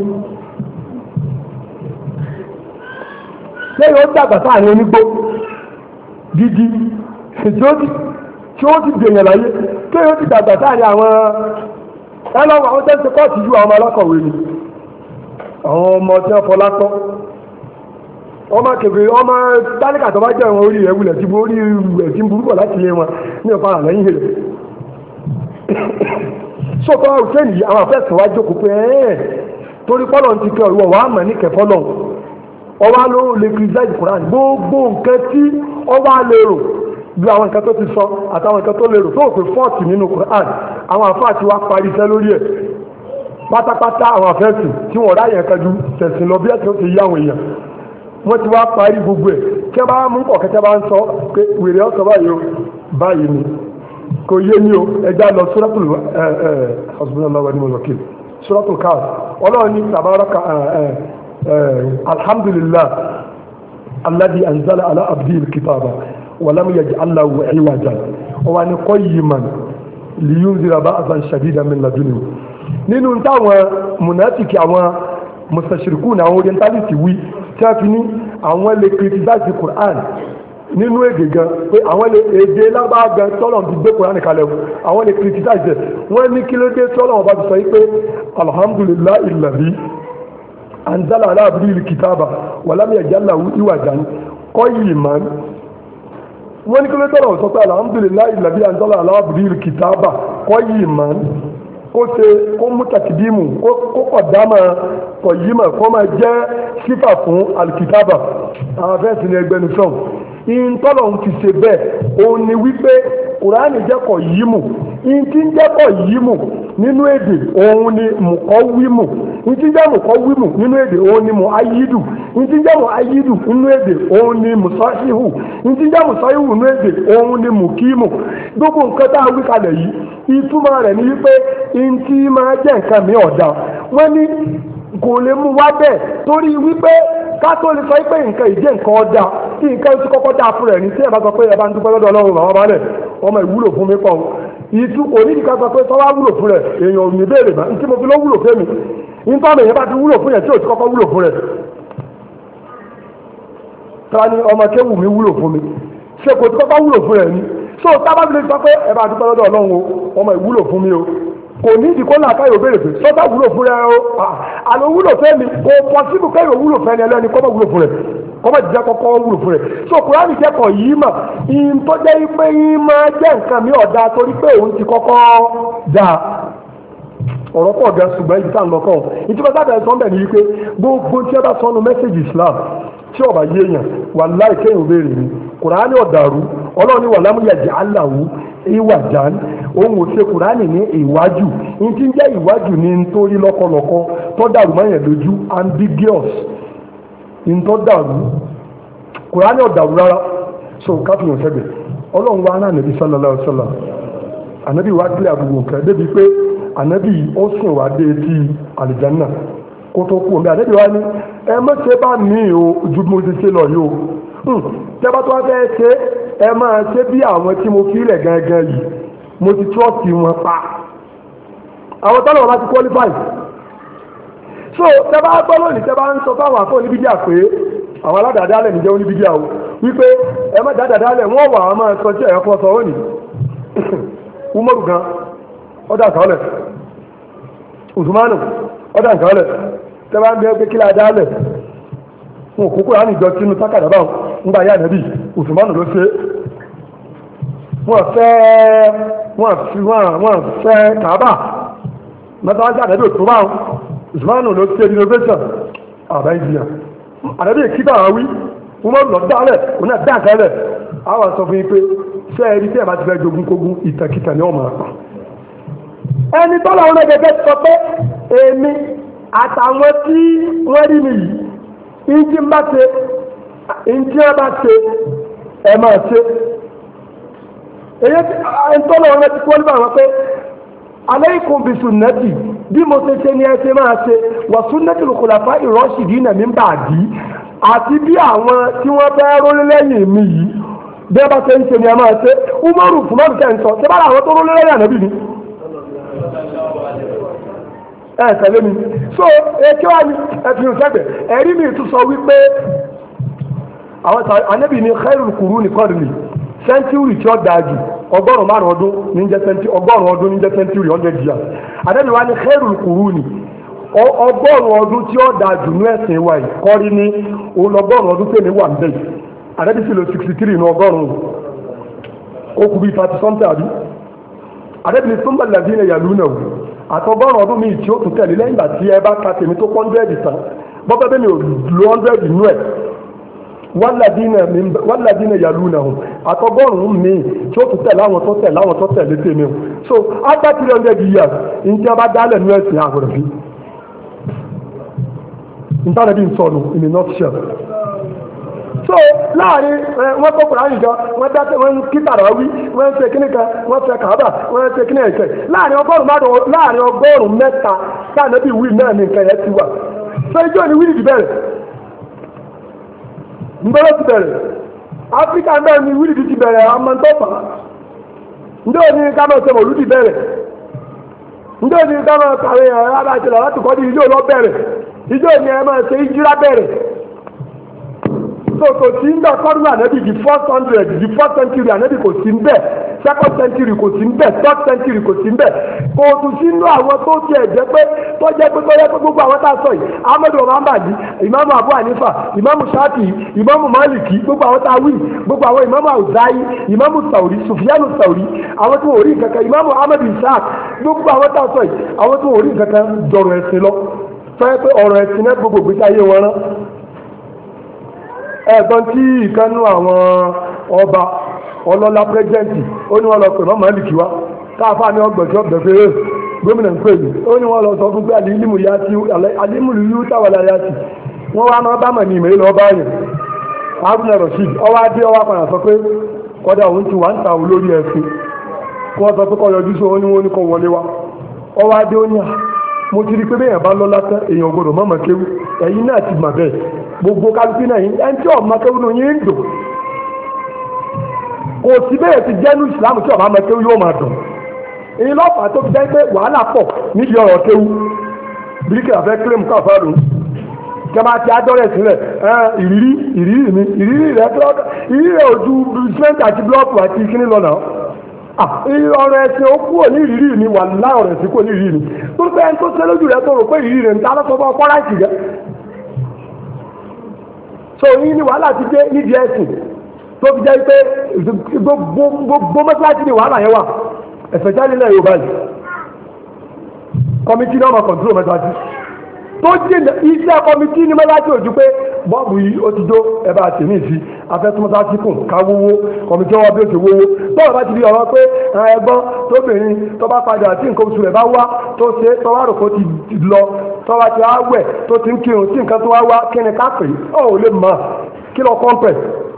lẹ́yìn ó dàgbà sáàrin onígbó gidi tí ó ti dèèyàn láyé lẹ́yìn ó ti dàgbà sáàrin àwọn ẹlọ́wọ́ àwọn tẹ́sí kọ́ọ̀tù ju àwọn alákọ̀wé ni àwọn ọmọ tí wọ́n fọlá tọ́ ọmọ kẹfẹ ọmọ tálíkà tó bá jẹ́ àwọn orí rẹ̀ wulẹ̀ tí orí rẹ̀ tí ń burúkọ̀ láti lé wọn ní ọ̀pá àlẹ́yìn rẹ̀ sọ́kọ́ òṣèlú yìí àwọn afẹ́sẹ̀ wá jókòó pé ẹ́ẹ̀ torí pọ́lọ̀ ti kẹ́ ọ̀rọ̀ wàá mọ̀ ní kẹfọ́lọ̀ ọwá ló lè criticize Quran gbogbo nǹkan tí ọwá lè rò bí àwọn nǹkan tó ti sọ àtàwọn nǹkan tó lè rò tó òfin fọ́ọ̀tì nínú Quran àwọn àfáà ti wá parí iṣẹ́ lórí ẹ̀ pátápátá àwọn afẹ́sì tí wọ́n ráyẹ̀ kájú tẹ̀sìn lọ bí ẹ̀sìn ó ti yá àwọn èèyàn wọ́n ti wá parí gbogbo ẹ̀ kí wọ́n bá mú ọ̀kẹ́kẹ́ bá ń sọ pé wèrè ọ̀sọ̀ báyìí o báyìí ni kò yé ní o ẹja lọ suratul ẹ̀ ẹ̀ hasbunallahu wa ni'mal wakeel suratul Kahf ọlọ́run ní tabaraka ẹ̀ ẹ̀ alhamdulillah alladhi anzala ala abdihi alkitaba wa lam yaj'al lahu iwajan wa ni qayyiman liyunzira ba'san shadidan min ladunhu nínú táwọn munafiki àwọn mustashirikun àwọn orientalist wí tí a fi ní àwọn lè criticize Quran nínú èdè gan pé àwọn lè èdè lágbàá gan tọ́lọ̀ ti gbé Quran kalẹ̀ àwọn lè criticize wọ́n ní kí ló dé tọ́lọ̀ wọn bá ti sọ yí pé alhamdulillahi alladhi anzala ala abdihi alkitaba wa lam yaj'al lahu iwajan qayyiman wọ́n ní kí ló tọ́lọ̀ sọ pé alhamdulillahi alladhi anzala ala abdihi alkitaba qayyiman kó ṣe kó mú tàkìdímù kó kọ̀dámà kọ̀yímà kó máa jẹ́ sífà fún alkitaba àwọn afẹ́sì ní ẹgbẹ́nu sọ́n in tọ́lọ̀ ń fi ṣe bẹ́ẹ̀ òun ni wípé kùránì jẹ́ kọ̀yímù in tí ń jẹ́ kọ̀yímù nínú èdè òun ni mùkọ́wímù in tí ń jẹ́ mùkọ́wímù nínú èdè òun ni mùáyídù in tí ń jẹ́ mùáyídù nínú èdè òun ni mùsọ́híhù in tí ń jẹ́ mùsọ́híhù nínú èdè òun ni mùkímù gbogbo nǹkan tá a wí kalẹ̀ yìí ìtumọ̀ rẹ̀ ni wípé in tí máa jẹ́ nǹkan mi ọ̀dà wọ́n ní kò lè mú wá bẹ́ẹ̀ torí wípé ká tó lè sọ pé nǹkan ìjẹ́ nǹkan ọ̀dà kí nǹkan tí kọ́kọ́ dáa fún rẹ̀ ní tí ẹ̀ bá sọ pé ẹ bá ń dúpẹ́ lọ́dọ̀ Ọlọ́run bàbá balẹ̀ ọmọ ìwúlò fún mi pọ̀ ìtú onídìíká sọ pé sọ́wọ́ wúlò fún rẹ̀ èèyàn ò ní béèrè bá tí mo fi ló wúlò fún mi nítorí èèyàn bá ti wúlò fún yẹn tí ò ti kọ́kọ́ wúlò fún rẹ̀ ta ni ọmọ kéwù mi wúlò fún mi ṣe kò ti kọ́kọ́ wúlò fún rẹ̀ ni so tábà fi lè sọ pé ẹ bá dúpẹ́ lọ́dọ̀ Ọlọ́run o ọmọ ìwúlò fún mi o kò ní ìdíkó náà káyọ̀ béèrè pé sọ́tà wúlò fún rẹ o àlọ́ wúlò fẹ́ mi kò pọ̀sibú káyọ̀ wúlò fẹ́ ni ẹlẹ́ni kọ́ mọ̀ wúlò fún rẹ̀ kọ́mọ̀ jíjẹ́ kọ́kọ́ wúlò fún rẹ̀ so kùránì kẹ́kọ̀ọ́ yìí mà ìyìn tó jẹ́ pé yìí máa jẹ́ nǹkan mi ọ̀dà torí pé òun ti kọ́kọ́ dà ọ̀rọ̀ pọ̀ gan ṣùgbọ́n ibi tá à ń lọ kọ́ ìtura sábẹ̀ sọ́ńbẹ̀ ni wípé gbogbo tí ẹ bá sọnù mẹ́sẹ̀gì Islam tí ọba yé èèyàn wà láì kéèyàn béèrè ni kùránì ọ̀dàrú ọlọ́run ní wà lámúyàjẹ́ aláwo ìwà dán òun ò ṣe kùránì ní ìwájú ní tí ń jẹ́ ìwájú ní nítorí lọ́kọ̀lọ́kọ́ tó dàrú mọ́yàn lójú ambiguous ní tó dàrú kùránì ọ̀dàrú rárá so káfíń ọ̀sẹ̀gbẹ̀ ọlọ́run wa náà nàbí sallallahu alaihi wasallam ànábì wa kílẹ̀ àbúrò nǹkan débi pé ànábì ó sìn wá dé etí àlìjánná kó tó kú omi ànábì wa ní ẹ má ṣe bá mi o ju mo ti ṣe lọ yìí o tẹ́ bá tó wá fẹ́ ṣe ẹ máa ṣe bí àwọn tí mo fi ilẹ̀ gangan yìí mo ti trọ́ọ̀tì wọn pa àwọn tọ́lọ̀ wọn bá ti qualify so tẹ́ bá gbọ́ lónìí tẹ́ bá ń sọ fáwọn àfọ oníbídíà pé àwọn aládàádálẹ̀ níjẹ́ oníbídíà o wípé ẹ má dáadáa wọ́n wà á máa sọ tí ẹ̀yọ́ fọ́ sọ ó nì umaru gan ọ̀dà àkàọ́lẹ̀ usmanu ọ̀dà àkàọ́lẹ̀ tẹ́ bá ń bẹ pé kí la dálẹ̀ fún òkúkú ránì ìjọ sínú sákàdá báwọn ńgbà yá nàbí usmanu ló ṣe wọ́n fẹ́ wọ́n fi wọ́n fẹ́ kàábà mẹ́ta jẹ́ àdẹ́bí òtún báwọn usmanu ló ṣe innovation àbá ìjìyà àdẹ́bí ìkíta àwọn wí wọ́n lọ dálẹ̀ òun náà dá àkàlẹ̀ àwọn sọ fún yín pé ṣé ẹni tí ẹ bá ti fẹ́ jogún kógún ìtàkìtà ni wọ́n máa pa ẹni tọ́lá wọn gẹ́gẹ́ sọ pé èmi àtàwọn tí wọ́n rí mi yìí ìjì ń bá ṣe ìjì ń bá ṣe ẹ máa ṣe èyí tọ́lá wọn ti kọ́ nípa wọn pé alaykum bi sunnati bí mo ṣe ṣe ni ẹ ṣe máa ṣe wa sunnatul khulafa'i rashidina min ba'di àti bí àwọn tí wọ́n fẹ́ rólé lẹ́yìn mi yìí bí wọ́n bá ṣe ń ṣe ni ẹ máa ṣe umaru fúnmọ́rù tẹ̀ ń sọ ṣé bá àwọn tó rólé lẹ́yìn ànábì ni ẹ tẹ̀lé mi so èké wa ni ẹ̀fìn ìṣẹ́gbẹ̀ ẹ̀rí mi tún sọ wípé àwọn ànábì ní khairul quruni qarni sẹ́ńtúrì tí ó dáa jù ọgọ́rùn-ún márùn ọdún ní jẹ́ sẹ́ńtúrì ọgọ́rùn-ún ọdún ní jẹ́ sẹ́ńtúrì hundred years ànábì wa ní khairul quruni ọgọ́rùn-ún ọdún tí ó dáa jù ní ẹ̀sìn wa yìí kọ́rí ní òun ọgọ́rùn-ún ọdún tèmi wà níbẹ̀ ànábì sì lò sixty three ní ọgọ́rùn-ún ó kù bí thirty something àbí ànábì ní summa alladhina yalunahu àtọgọ́rùn ọdún míì tí ó tún tẹ̀lé lẹ́yìn ìgbà tí ẹ bá ka tèmi tó hundred tán bọ́pẹ́ bẹ́ẹ̀ mi ò lo hundred nínú ẹ̀ wàlladínà yalunahum àtọgọ́rùn míì tí ó tún tẹ̀lé àwọn tó tẹ̀lé àwọn tó tẹ̀lé tèmi o so after three hundred years ní tí a bá dálẹ̀ nínú ẹ̀sìn àgbọ̀dọ̀ fi ìtànàbí ń sọnù in a nutshell so láàrin wọn kó kùránì jọ wọn dákẹ́ wọn kí tàrà wí wọn ṣe kíní kan wọn ṣe kàábà wọn ṣe kíní ẹ̀kẹ́ láàrin ọgọ́rùn márùn láàrin ọgọ́rùn mẹ́ta tànàbí wí náà ní nǹkan yẹn ti wà so ijó ni wíìlì ti bẹ̀rẹ̀ nbẹ́rẹ́ ti bẹ̀rẹ̀ áfíríkà náà ni wíìlì ti bẹ̀rẹ̀ amọ̀ntọ́fà ndé òní ká máa ṣe mọ̀lú ti bẹ̀rẹ̀ ndé òní ká máa kàwé ẹ̀ aláṣẹlẹ̀ láti kọ́ di ijó lọ bẹ̀rẹ̀ ijó ni ẹ máa ṣe ìjírá bẹ̀rẹ̀ so kò sí ń bẹ kọ́dún ànábì the first hundred the first century ànábì kò sí ń bẹ second century kò sí ń bẹ third century kò sí ń bẹ kò tún sí inú àwọn tó tiẹ̀ jẹ́ pé tó jẹ́ pé tó yẹ pé gbogbo àwọn tá a sọ yìí ahmed omambadi imaamu abu hanifa imaamu shafi imaamu maliki gbogbo àwọn tá a wí gbogbo àwọn imaamu awuzayi imaamu sauri sufiyanu sauri àwọn tó wò rí kankan imaamu ahmed isaac gbogbo àwọn tá a sọ yìí àwọn tó wò rí kankan dọ̀rọ̀ ẹ̀sìn lọ sọ pé ọ̀rọ̀ ẹ̀sìn náà gbogbo gbèsè ayé wọn rán ẹ̀gbọ́n tí ìkánú àwọn ọba ọlọ́lá pẹ́jẹ́ǹtì ó ní wọ́n lọ pè mọ́mọ́ ìlìkì wá káfá ní ọgbọ̀jọ́ bẹ̀fẹ̀rẹ̀ gómìnà ń pè mí ó ní wọ́n lọ sọ fún pé alímùlù yú táwàlá yá sí wọ́n wá máa bá mọ̀ ní ìmẹ̀lẹ́ lọ́ọ́ báyìí Haruna Rasheed ọwọ́ adé ọwọ́ padà sọ pé kọ́dà òun ti wà ń ta òun lórí ẹ̀sìn kí wọ́n sọ pé kọ́ yọjú sí òun ní wọ́n ní kọ́ wọlé wa ọwọ́ adé ó ní à mo ti rí pé bẹ́ẹ̀ bá lọ́lá tán èèyàn gbọ́dọ̀ mọ̀mọ́ kéwú ẹ̀yin náà ti mà bẹ́ẹ̀ gbogbo kálukú náà yín ẹni tí ọmọ kéwú náà yín ń dùn kò sí bẹ́ẹ̀ ti jẹ́nu ìsìlámù tí ọmọ kéwú yóò máa dùn èyí lọ́pàá tó fi jẹ́ pé wàhálà pọ̀ nídìí ọ̀rọ̀ kéwú bíríkì àfẹ́ kílèmù káfá lòún kẹma ti adọ́rẹ̀ sílẹ̀ ìrírí ìrírí mi ìrírí rẹ̀ ìrírí rẹ̀ ojú sẹ́ńtì àti blọ́ọ̀kù àti kíní lọ́nà ọ̀rọ̀ ẹ̀sìn ó kúrò ní ìrírí mi wà láì ọ̀rọ̀ ẹ̀sìn kúrò ní ìrírí mi tó fẹ́ ẹni tó ṣe lójú rẹ̀ tó rò pé ìrírí rẹ̀ ń ta lọ́sọ̀ fún ọkọ́ láìsí rẹ̀ so yín ni wàhálà ti dé nídìí ẹ̀sìn tó fi jẹ́ pé gbogbo mọ́sálásí ni wàhálà yẹn wà ẹ̀fẹ̀ jáde náà yóò báyìí kọ́mítì náà máa kọ̀ǹtúrò mọ́sálásí tó jìnà iṣẹ́ kọ́mítì ní mọ́sálásí ojú pé bọ́ọ̀bù yìí ó ti dó ẹ bá tèmi sí afẹ́túmọ́sálásí kùn ká wówó kọ́mítì ọwọ́ bí ó ti wówó bọ́ọ̀ bá ti di ọ̀rọ̀ pé ẹgbọ́n tóbìnrin tó bá padà tí nǹkan oṣù rẹ̀ bá wá tó ṣe tọ́wá rò kó ti lọ tọ́wá ti wá wẹ̀ tó ti ń kírun tí nǹkan tó wá wá kí ni ká pè é ọ̀ ò lè mọ̀ kí lọ kọ́ńpẹ̀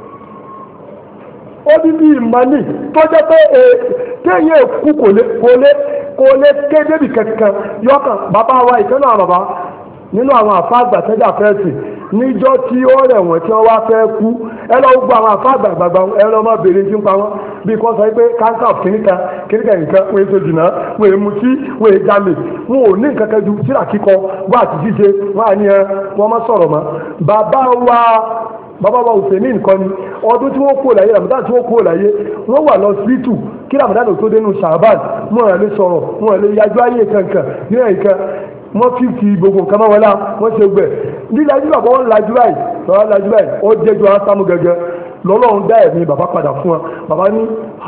ó ní bí ìmọ̀ni tó jẹ́ pé kéèyàn èkú kò lé kò lé kò lé ké débi kankan yọkàn bàbá wa ìkànnì àwọn bàbá nínú àwọn àfáàgbà tẹ́jà fẹ́ẹ̀sì níjọ́ tí ó rẹ̀ wọ́n tí wọ́n wá fẹ́ kú ẹ lọ gbọ́ àwọn àfáàgbà gbàgbà ẹ lọ má béèrè tí ń pa wọ́n bí kò sọ pé káńsà kìnìkan kìnìkan nǹkan wọ́n èso jùlọ wọ́n èmu tí wọ́n è jalè wọn ò ní nǹkan kan ju síra kíkọ wọ́n àti jíjẹ wọ́n à ní ẹ wọ́n má sọ̀rọ̀ mọ́ bàbá wa bàbá wa òsèmí nǹkan ni ọdún tí wọ́n kú láyé ramadan tí wọ́n kú láyé wọ́n wà lọ síìtù kí ramadan tó dénú sàbàn wọ́n rẹ̀ lè sọ̀rọ̀ wọ́n rẹ̀ lè yájú ayé kankan ní ẹ̀yìnkan wọ́n fi fi gbogbo nǹkan máa wọlá wọ́n ṣe gbẹ̀ lílajú bàbá wọn lajú báyìí bàbá lajú báyìí ó jẹ́jọ́ ásámú gẹ́gẹ́ lọ́lọ́run dá ẹ̀mí bàbá padà fún wa bàbá ní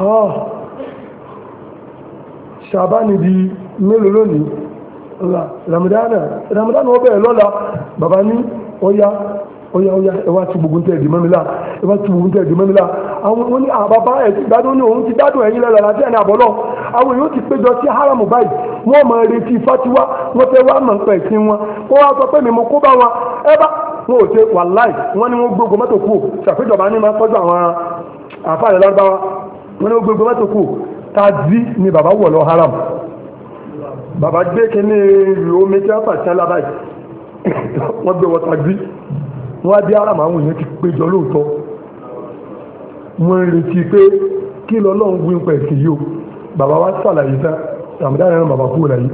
sàbánì di mélòó lónìí ramadan ramadan wọ́n bẹ̀rẹ̀ lọ́la bàbá ní ó yá oya oya ẹ wá tí gbogbo ń tẹ̀ ẹ̀dì mọ́mílá ẹ wá tí gbogbo ń tẹ̀ ẹ̀dì mọ́mílá àwọn wọn ní àbábá ẹ̀ ti gbádùn ní òun ti gbádùn ẹ̀yìn lẹ́la láti ẹ̀nà àbọ̀lọ́ àwọn èèyàn ti péjọ sí haramu báyìí wọ́n mọ̀ retí fatiwa wọ́n fẹ́ wá mọ̀ pẹ̀ sí wọn kó wá sọ pé mi mo kó bá wọn ẹ bá wọn ò ṣe wàláì wọn ni wọn gbogbo mọ́tò kù ṣàpéjọba ní máa tọ́jú àwọn àfáàlẹ̀ lárúbáwá wọn ni wọn gbogbo mọ́tò kù tazi ni bàbá wọ̀ lọ haram bàbá gbé kíní omi tí wọ́n pàṣẹ lábàáyì wọ́n gbé wọ́n tazi wọ́n á dé ara àwọn èèyàn ti péjọ lóòótọ́ wọ́n ń retí pé kí lọ́lọ́run gbé ń pẹ̀ sí yóò bàbá wa sàlàyé tán ramadan ẹran bàbá kúrò láyé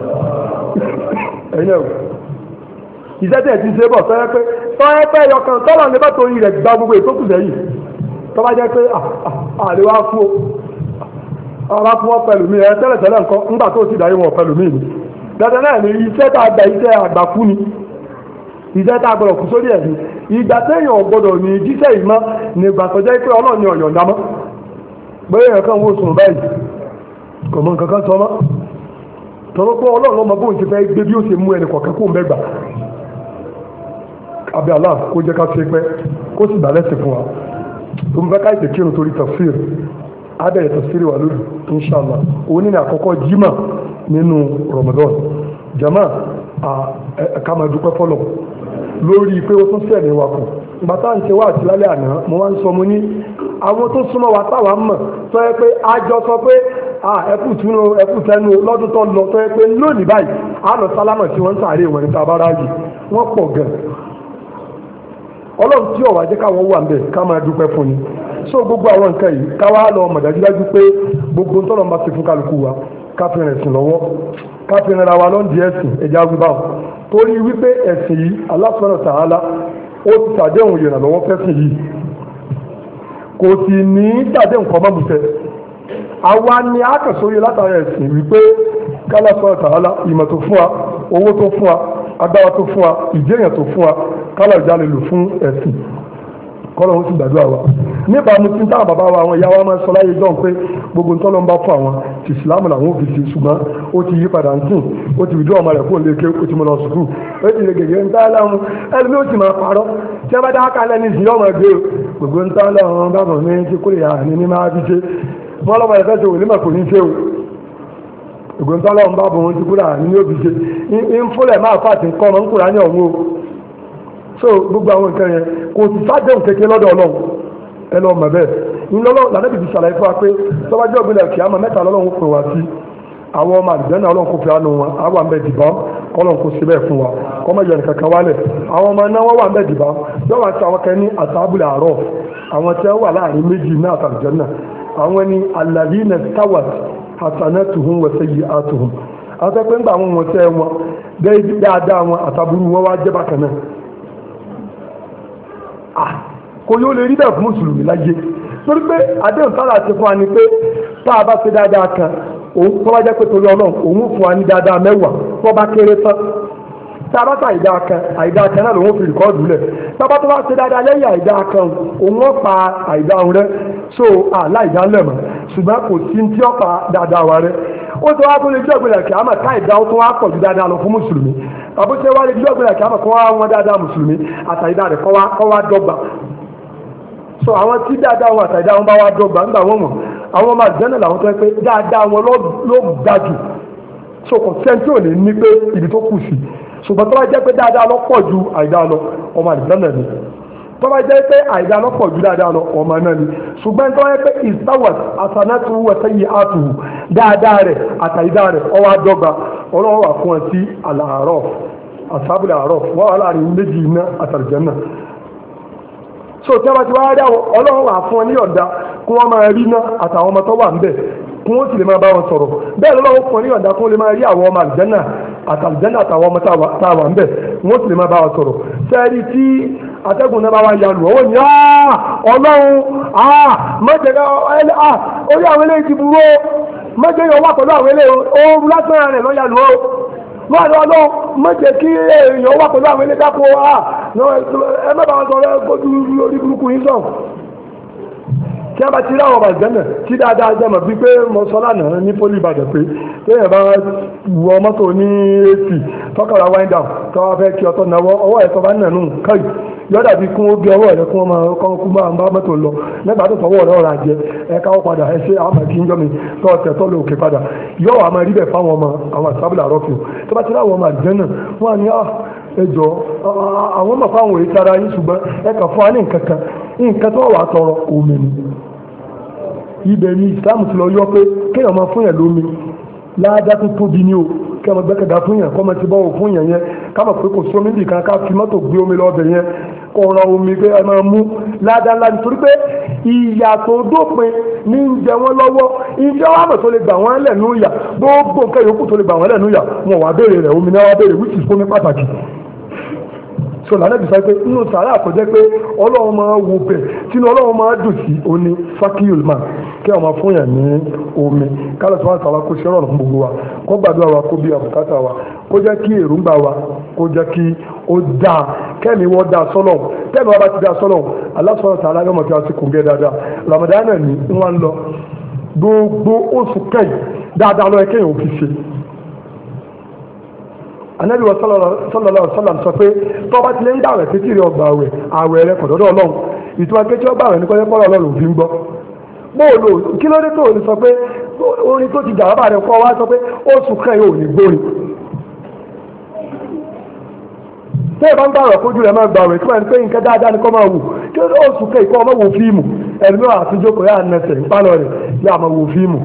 ẹ̀yìn ẹ̀wò ìṣẹ́tẹ̀ ti ṣe bọ̀ sọ́yẹ́ pé sọ́yẹ́ pé ẹyọkan tọ́lọ̀ ní bá torí rẹ̀ gba gbogbo ètò kùsẹ̀ yìí tó bá jẹ́ pé àríwá fún ọ̀rá fún wọn pẹ̀lú mi ẹ̀ tẹ́lẹ̀ tẹ́lẹ̀ nǹkan ńgbà tó ti dáyé wọn pẹ̀lú mi ni dandan náà ni iṣẹ́ tá a gbà iṣẹ́ àgbà fún ni ìjẹ́ tá a gbọ́dọ̀ kú sórí ẹ̀sìn ìgbà téèyàn gbọ́dọ̀ ní jíṣẹ́ ìmọ̀ ní ìgbà tó jẹ́ pé ọlọ́ọ̀ni ọ̀yàn dámọ́ pé èèyàn kan wó sùn báyìí kò mọ nǹkan kan sọ mọ́ tọ́lọ́ pé ọlọ́run ọmọ bóun ti fẹ́ gbé bí ó ṣe mú ẹnì kọ̀ọ̀kan kó mẹ́gbà abẹ́ Allah kó jẹ́ ká ṣe pẹ́ kó sì gbà lẹ́sìn fún wa tó ń fẹ́ ká ìtẹ̀ kírun torí tafsir abẹ́rẹ́ tafsir wà lórí inṣàlá òun ní àkọ́kọ́ jímà nínú Ramadan jama ká máa dúpẹ́ fọlọ́ lórí pé ó tún sẹ̀lẹ̀ wa kù ìgbà tá à ń ṣe wá àti lálẹ́ àná mo wá ń sọ mo ní àwọn tó súnmọ́ wa táwa mọ̀ sọ yẹ pé a jọ sọ pé ẹkù túnú ẹkù tẹnu lọ́dún tó lọ sọ yẹ pé lónìí báyìí a lọ sálámọ̀ tí wọ́n ń sàárè wọn ní tabara yìí wọ́n pọ̀ gan ọlọ́run tí ọ̀wá jẹ́ káwọn wà ń bẹ̀ ká máa dúpẹ́ fún ni so gbogbo àwọn nǹkan yìí káwá lọ mọ̀ dájúdájú pé gbogbo ntọ́nà bá ti fún kálukú wa káfíń ẹ̀sìn lọ́wọ́ káfíń ra wa lọ́ndì ẹ̀sìn ẹ̀já wíwá torí wípé ẹ̀sìn yìí Allah subhanahu wa ta'ala ó ti tàdéhùn ìrànlọ́wọ́ fẹ́sìn yìí kò sì ní tàdé nǹkan mọ́ musẹ́ àwa ni a kà sórí látara ẹ̀sìn wípé Allah subhanahu wa ta'ala ìmọ̀ tó fún wa owó tó fún wa agbára tó fún wa ìjẹ́yàn tó fún wa kálá ìjà lè lò fún ẹ̀sìn kọ́lọ̀ ń sì gbàdúrà wa níbàámu tí ń táwọn bàbá wa àwọn ìyá wa máa ń sọ láyé jọ́ pé gbogbo ń tọ́lọ́ ń bá fún àwọn ti ìsìlámù làwọn òfin ti ṣùgbọ́n ó ti yí padà ń sìn ó ti wìdú ọmọ rẹ̀ kó lè ké ó ti mọ lọ sùkúù ó ti lè gègé ń tá láwọn ẹlòmí ó ti máa parọ́ tí wọ́n bá dá ká lẹ́ni ìsìn ọmọ ẹgbẹ́ gbogbo ń tá láwọn bàbá mi ti kúrò yà ní ní máa fi ṣe wọ́n lọ́mọ ẹ̀fẹ́ ṣe òlímọ̀ kò ní ṣe o gbogbo ń tá láwọn bàbá wọn ti kúrò ní ní òbí ṣe ń fúnlẹ̀ máa fà ti ń kọ́ ọmọ ń kúrò ní ọ̀hún o so gbogbo àwọn nǹkan yẹn kò sì sájẹun kékeré lọ́dọ̀ Ọlọ́run ẹ lọ mọ̀ bẹ́ẹ̀ ńlọ́lọ́ lànà bìbí ṣàlàyé fún wa pé tọ́wájú ọ̀gbìn ẹ̀kí àmọ́ mẹ́ta lọ́lọ́run pè wá sí àwọn ọmọ àdìjẹ́ náà Ọlọ́run kò fi àánú wọn àwọn àmbẹ̀ dìbà Ọlọ́run kò sí bẹ́ẹ̀ fún wa kọ́mọ yẹn kankan wálẹ̀ àwọn ọmọ náà wọ́n wà àmbẹ̀ dìbà yọ̀wọ̀ àti àwọn kan ní àtàbùlẹ̀ àárọ̀ àwọn tí wọ́n wà láàrin méjì náà àtàlùjẹ́ náà àwọn ní alladhina tawat hasanatuhum wa sayyi'atuhum àwọn tẹ́ pé ń gbà wọn wọn tẹ́ wọn dáadáa wọn àtàbùrù wọn wá jẹ́ bákan náà kò yóò lè rí bẹ́ẹ̀ fún mùsùlùmí láyé torí pé àdéhùn sára ti fún wa ni pé tá a bá ṣe dáadáa kan òun tó bá jẹ́ pé torí ọlọ́run òun fún wa ní dáadáa mẹ́wàá tó bá kéré tán tá a bá ta àìdá kan àìdá kan náà lòun fi rìkọ́ọ̀dù lẹ̀ tá a bá tó bá ṣe dáadáa lẹ́yìn àìdá kan òun wọ́n pa àìdá òun rẹ so àláìdá lẹ̀ mọ́ ṣùgbọ́n kò sí tí ó pa dáadáa wa rẹ ó tó wá tó lè jẹ́ ògbélẹ̀ kí a máa ká àìdá tó wá pọ̀ ju dáadáa lọ fún mùsùlùmí àbúṣe wá lè jẹ́ ògbélẹ̀ kí a máa kọ́ wá wọn dáadáa mùsùlùmí àtàìdá rẹ̀ kọ́ wá dọ́gba so àwọn tí dáadáa wọn àtàìdá wọn bá wá dọ́gba ńgbà wọn mọ̀ àwọn ọmọ àjẹ́nà làwọn tó ń pé dáadáa wọn ló ga jù so kò sẹ́ńtì ò ní ní pé ibi tó kù sí ṣùgbọ́n tó bá jẹ́ pé dáadáa lọ pọ̀ ju àìdá lọ ọmọ àjẹ́nà ni tó bá jẹ́ pé àìdá lọ pọ̀ ju dáadáa lọ ọmọ náà ni ṣùgbọ́n tó bá jẹ́ pé ìsáwà àsánátù wọ̀sẹ́yì àtùhù dáadáa rẹ̀ àtàìdá rẹ̀ ọwọ́ àdọ́gba ọlọ́wọ́ wà fún ẹ sí àlàárọ̀ àsábùlẹ̀ àárọ̀ wọ́n wà láàrin méjì iná àtàlùjànnà so tí a bá ti wá rí àwọn ọlọ́run wà fún ọ ní ọ̀dà kí wọ́n máa rí iná àtàwọn ọmọ tó wà ń bẹ̀ kí wọ́n sì lè máa bá wọn sọ̀rọ̀ bẹ́ẹ̀ lọ́wọ́ fún ọ ní ọ̀dà kí wọ́n lè máa rí àwọn ọmọ àlùjànnà àtàlùjànnà àtàwọn ọmọ tá a wà ń bẹ̀ wọ́n sì lè máa bá wọn sọ̀rọ̀ sẹ́ẹ̀rí tí atẹ́gùn náà bá wá yalù ọwọ́ ni ọlọ́run mọ́jẹ̀ká orí àwọn eléyìí ti burú mọ́jẹ̀ yọ wá pẹ̀lú àwọn eléyìí ooru lásán rẹ̀ lọ́ yalù ó wọ́n àti ọlọ́run mọ́jẹ̀ kí èèyàn wá pẹ̀lú àwọn eléyìí dákú ẹ má bá wọn sọ̀rọ̀ gbójú orí burúkú yín sàn tí a bá ti rí àwọn ọba ìjẹ́nà tí dáadáa jẹ́ mọ̀ bí pé mo sọ lánàá ní pólí Ìbàdàn pé téèyàn bá wọ mọ́tò ní ac tọ́kàrà wind down tó wá fẹ́ kí ọtọ́ náwó ọwọ́ ẹ̀ tó bá nà nù káyì yọ́dà bí kún ó bí ọwọ́ rẹ̀ kún ọmọ kan kú máa ń bá mọ́tò lọ nígbà tó fọwọ́ rẹ̀ ọ̀rọ̀ àjẹ ẹ káwọ́ padà ẹ ṣe àwọn àmàkí ń jọ́ mi tó ọ̀tẹ̀ tó lè òkè padà yọ wà máa rí bẹ̀ fáwọn ọmọ àwọn àsábìlà rọ́fì tó bá ti rí àwọn ọmọ àjẹ́nà wọ́n á ní ẹjọ́ àwọn ọmọ fáwọn èyí tara yín ṣùgbọ́n ẹ kà fún wa ní nǹkan kan nǹkan tó wà tọrọ omi ni ibẹ̀ ni Islam ti lọ yọ pé kéèyàn máa fún yàn lómi láàdá tó tóbi ní o kí ọmọ gbẹ́kẹ̀dá fún yàn kọ́ máa ti bọ́ fún yàn yẹn ká mọ̀ pé kò sómi nìkan ká fi mọ́tò gbé omi lọ́bẹ̀ yẹn kó ra omi pé ẹ máa mú láàdá ńlá nítorí pé ìyà tó dópin ní ń jẹ wọ́n lọ́wọ́ ìjọ àmọ̀ tó lè gbà wọ́n lẹ̀ nú yà gbogbo nǹkan yòókù tó lè gbà wọ́n lẹ̀ nú yà wọn wà béèrè rẹ̀ omi náà wá béèrè which is fún mi pàtàkì so lànà bí sáyé pé inú sàárà àkọjẹ́ pé ọlọ́run máa wo bẹ̀ sínú ọlọ́run máa dùn sí oní fakiyul man kí ọmọ fún yàn ní omi kálọ̀ tí wọ́n sàwọn kó ṣe rọrùn fún gbogbo wa kó gbàdúrà wa kó bí àbùkátà wa kó jẹ́ kí èròǹgbà wa kó jẹ́ kí ó dáa kẹ́mi wọ́n dáa sọ́nà kẹ́mi wọ́n bá ti dáa sọ́nà Allah subhanahu wa ta'ala yọmọ tí wọ́n ti kùn gẹ́ dáadáa Ramadan náà ní wọ́n lọ gbogbo oṣù kẹ́yìn dáadáa lọ́yẹ kẹ́yìn òfin ṣe anabi wa sallallahu alaihi wasallam sọ pé tọ́ba ti lè ń dàwẹ̀ títí rí ọgbà àwẹ̀ àwẹ̀ rẹ kọ̀dọ̀dọ̀ ọlọ́run ìtura pé tí ọgbà àwẹ̀ ní kọ́lẹ́ kọ́lọ́ ọlọ́run fi ń gbọ́ bóòlù kí ló dé tó o ní sọ pé orin tó ti jà bàbá rẹ kọ́ wá sọ pé oṣù kan yóò ní gbórin tẹ́ ẹ bá ń bá ọ̀rọ̀ kójú rẹ̀ máa gbà àwẹ̀ tí wọ́n ń pè nǹkan dáadáa ní kọ́ máa wù kí ló dé oṣù kan ìkọ́ ọmọ wo fíìmù ẹ̀mí wà àtijọ́ kò yá ànẹsẹ̀ ìpálọ̀ rẹ̀ yá máa wo fíìmù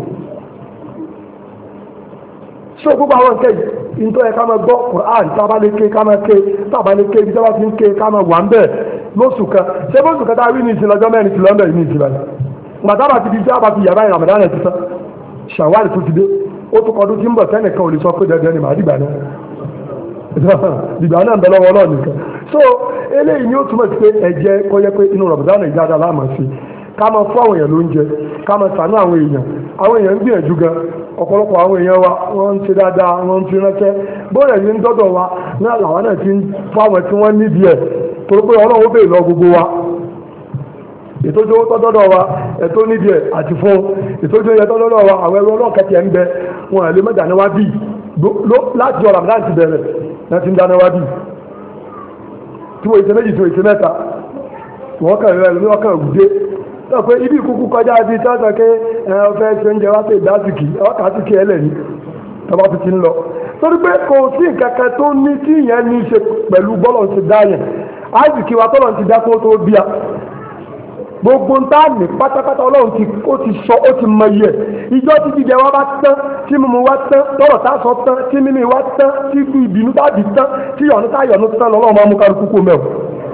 so gbogbo àwọn nǹkan yìí nítorí ká máa gbọ́ Quran tábàlékè ká máa ké tábàlékè ibi tí wọ́n ti ń ké ká máa wà ń bẹ̀ lóṣù kan ṣé lóṣù kan tá a rí ní ìsìn lọ́jọ́ mẹ́rin ti lọ́ndọ̀ yìí ní ìsìn báyìí gbàtàbà ti di tí a bá ti yàrá ìrìn Ramadan ti tán Ṣàwálì tó ti dé ó tó kọdún tí ń bọ̀ sẹ́nìkan ò lè sọ pé dandan ni màá dìgbà náà dìgbà náà ń bẹ lọ́wọ́ Ọlọ́run nìkan so eléyìí ni ó túmọ̀ sí pé ẹ̀jẹ̀ kọ́ yẹ pé inú Ramadan yìí dáadáa láàmú sí ká máa fún àwọn èèyàn lóúnjẹ ká máa ṣàánú àwọn èèyàn àwọn èèyàn ń gbìyànjú gan ọ̀pọ̀lọpọ̀ àwọn èèyàn wa wọ́n ń ṣe dáadáa wọ́n ń fi ránṣẹ́ bóyá ní dọ́dọ̀ wa náà làwọn náà ti ń fáwọn tí wọ́n nídìí ẹ̀ torí pé Ọlọ́run ó bèèrè lọ gbogbo wa ìtọ́jú owó tọ́dọ́dọ̀ wa ẹ̀tọ́ nídìí ẹ̀ àti fún ìtọ́jú owó tọ́dọ́dọ̀ wa àwọn ẹrú ọlọ́kẹ̀tì ẹ̀ ń bẹ wọn àlè mẹ́ta ní wá bì láti ọ̀rọ̀ àmì láti bẹ̀rẹ̀ láti ń dáná wá bì tí wọ́n ìṣe méjì tí wọ́n ìṣe mẹ́ta wọ́n kàn rẹ̀ lórí ọkàn ògùdé sọ pé ibi ìkúkú kọjá bíi tọ́sọ pé ẹ ọ̀fẹ́ ṣe ń jẹ wá pé ìdásìkì ọkà síkì ẹlẹ́ni tọ́ba ti ti ń lọ torí pé kò sí nǹkan kan tó ní tí ìyẹn ní í ṣe pẹ̀lú bọ́lọ̀ ti dá yẹn áìsìkì wa tọ́lọ̀ ti dá kó tó bíà gbogbo ń tá ní pátápátá ọlọ́run ti ó ti sọ ó ti mọ iye ìjọ tí jíjẹ wa bá tán tí mímu wa tán tọrọ tá a sọ tán tí mímí wa tán tí ìbínú tá a bì tán tí yọ̀nù tá a yọ̀nù tán lọ́lọ́run máa mú kálukú kó mẹ́wọ̀.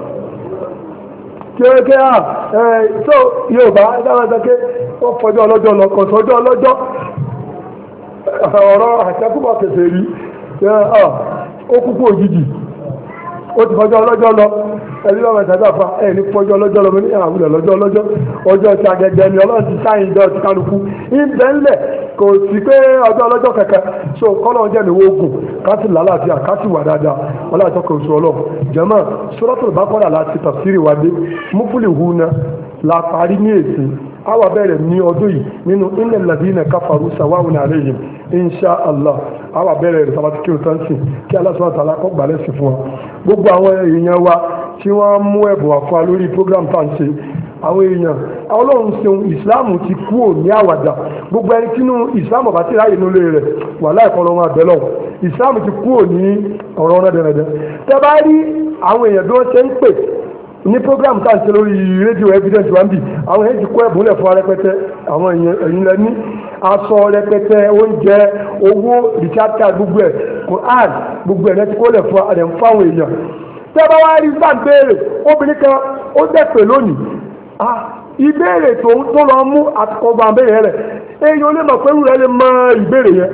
kéèké à ẹ tó Yorùbá dáwọn ẹgbẹ́ ké wọ́n fọjọ́ ọlọ́jọ́ lọ kọ̀ sọ́jọ́ ọlọ́jọ́ ọ̀rọ̀ àṣẹkùbọ̀ kẹsẹ̀ rí ó kúkú òjijì ó ti fọjọ́ ọlọ́jọ́ lọ ẹni lọ́wọ́ ìtajà fa ẹni fọjọ́ ọlọ́jọ́ lọ ní àwùjọ lọ́jọ́ ọlọ́jọ́ ọjọ́ ti agẹgẹ ni ọlọ́run ti sáyìn ìjọ ti kálukú ìbẹ̀ ńlẹ̀ kò sí pé ọjọ́ ọlọ́jọ́ kẹ̀kẹ́ so kọ́nà jẹ́ ní ogun káàtì lálàáfíà káàtì wà dáadáa wọn láti ọkọ̀ oṣù ọlọ́run jẹ́mọ́ Suratul Baqara láti tafsiri wa dé muflihuna la parí ní èsì àwa bẹ̀rẹ̀ ní ọdún yìí nínú innal ladhina kafaru sawa'un alayhim insha Allah àwa bẹ̀rẹ̀ rẹ̀ sábà kí o tán sí kí Allah subhanahu wa ta'ala kọ́ gbàlẹ́ sí fún wa gbogbo àwọn èèyàn wa tí wọ́n mú ẹ̀bùn àfọ́ lórí program tá à ń ṣe àwọn èèyàn ọlọ́run ṣeun ìsìláàmù ti kú ò ní àwàdà gbogbo ẹni tínú ìsìláàmù bá ti ráyè nílé rẹ̀ wà láìpọ̀ lọ́wọ́ àbẹ̀lọ́ ìsìláàmù ti kú ò ní ọ̀rọ̀ ọ̀rọ̀ dẹ̀rẹ̀dẹ̀ tẹ́ bá rí àwọn èèyàn bí wọ́n ṣe ń pè ní program tá à ń ṣe lórí rédíò evidence one b àwọn èèyàn ti kó ẹ̀bùn lẹ̀ fún rẹpẹtẹ àwọn èèyàn lẹ ní aṣọ rẹpẹtẹ oúnjẹ owó richard card gbogbo ẹ̀ Quran gbogbo ẹ̀ lẹ́tí kó lẹ̀ fún àdẹ̀ ń fáwọn èèyàn tẹ́ bá wá rí sáà béèrè obìnrin kan ó dẹ̀pẹ̀ lónìí ìbéèrè tó tó lọ mú àtọkọgbà abẹ́rẹ́ rẹ̀ èyí ó lè mọ̀ pé rẹ̀ lè mọ ìbéèrè yẹn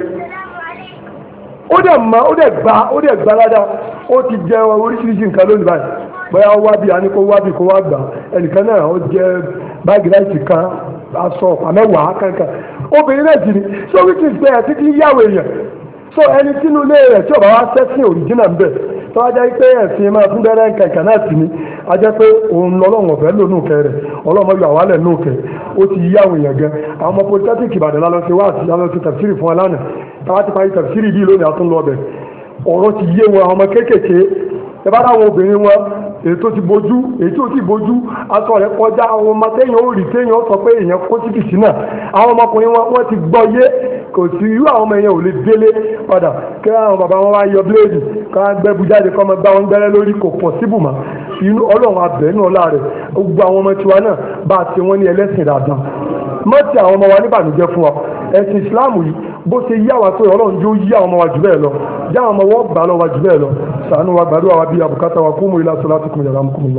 ó dẹ̀ mọ̀ ó dẹ̀ gbá ó dẹ̀ gbá ládàá ó ti jẹ oríṣiríṣi nǹkan lónìí báyìí bóyá ó wá bí a ní kó wá bí kó wá gbà ẹnìkan náà ó jẹ báàgì láìsí kan aṣọ àmẹ́wàá kankan obìnrin náà jì ní so which is bẹ́ẹ̀ tí kì í yàwó èèyàn so ẹni sínú ilé rẹ̀ tí ọba wa sẹ́sìn òrìjínà ń bẹ̀ tó wá jẹ́ pé ẹ̀sìn máa fún bẹ́rẹ̀ nǹkan náà sí ni a jẹ́ pé òun lọ́lọ́run ọ̀fẹ́ lò nù kẹ́ rẹ̀ ọlọ́mọ yọ àwálẹ̀ nù kẹ́ ó ti yí àwọn èèyàn gan àwọn ọmọ polytechnic Ìbàdàn lálọ́ sí wá àti lálọ́ sí tafsiri fún alánà táwa ti parí tafsiri bíi lónìí àtúnlọ ọbẹ̀ ọ̀rọ̀ ti yé wọn àwọn ọmọ kéékèèké ẹ bá dáwọn obìnrin wọn èyí tó ti bójú èyí tó ti bójú aṣọ rẹ̀ kọjá àwọn ọmọ téèyàn ó rí téèyàn sọ pé èèyàn kó sí kìsì náà àwọn ọmọkùnrin wọn wọ́n ti gbọ́ yé kò sí irú àwọn ọmọ èèyàn ò lè délé padà kí àwọn bàbá wọn wá yọ bíléèdì ká gbẹ́bù jáde kọ́ ọmọ gbá wọn gbẹ́rẹ́ lórí kò pọ̀ síbù mọ́ inú ọlọ́run abẹ́ nù ọlá rẹ̀ gbogbo àwọn ọmọ tiwa náà bá a ti wọ́n ní ẹlẹ́sìn dáadáa mọ́tì àwọn ọmọ wa níbànújẹ́ fún wa ẹ̀sìn ìsìláàmù yìí bó ṣe yí àwọn àtọ́yọ̀ ọlọ́run yóò yí àwọn ọmọ wa jù bẹ́ẹ̀ lọ yá àwọn ọmọ wọn gbà lọ wa jù bẹ́ẹ̀ lọ ṣàánú wa gbàdúrà wa bí àbùkátà wa kúmù ilá sọlá tó kùn yàrá mú kùmù lọ.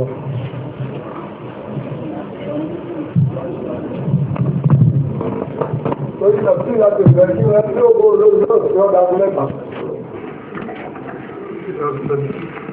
lórí ìtàkùn láti ìbẹ̀rẹ̀ kí wọ́n tí ó kó lórí náà tí wọ́n dá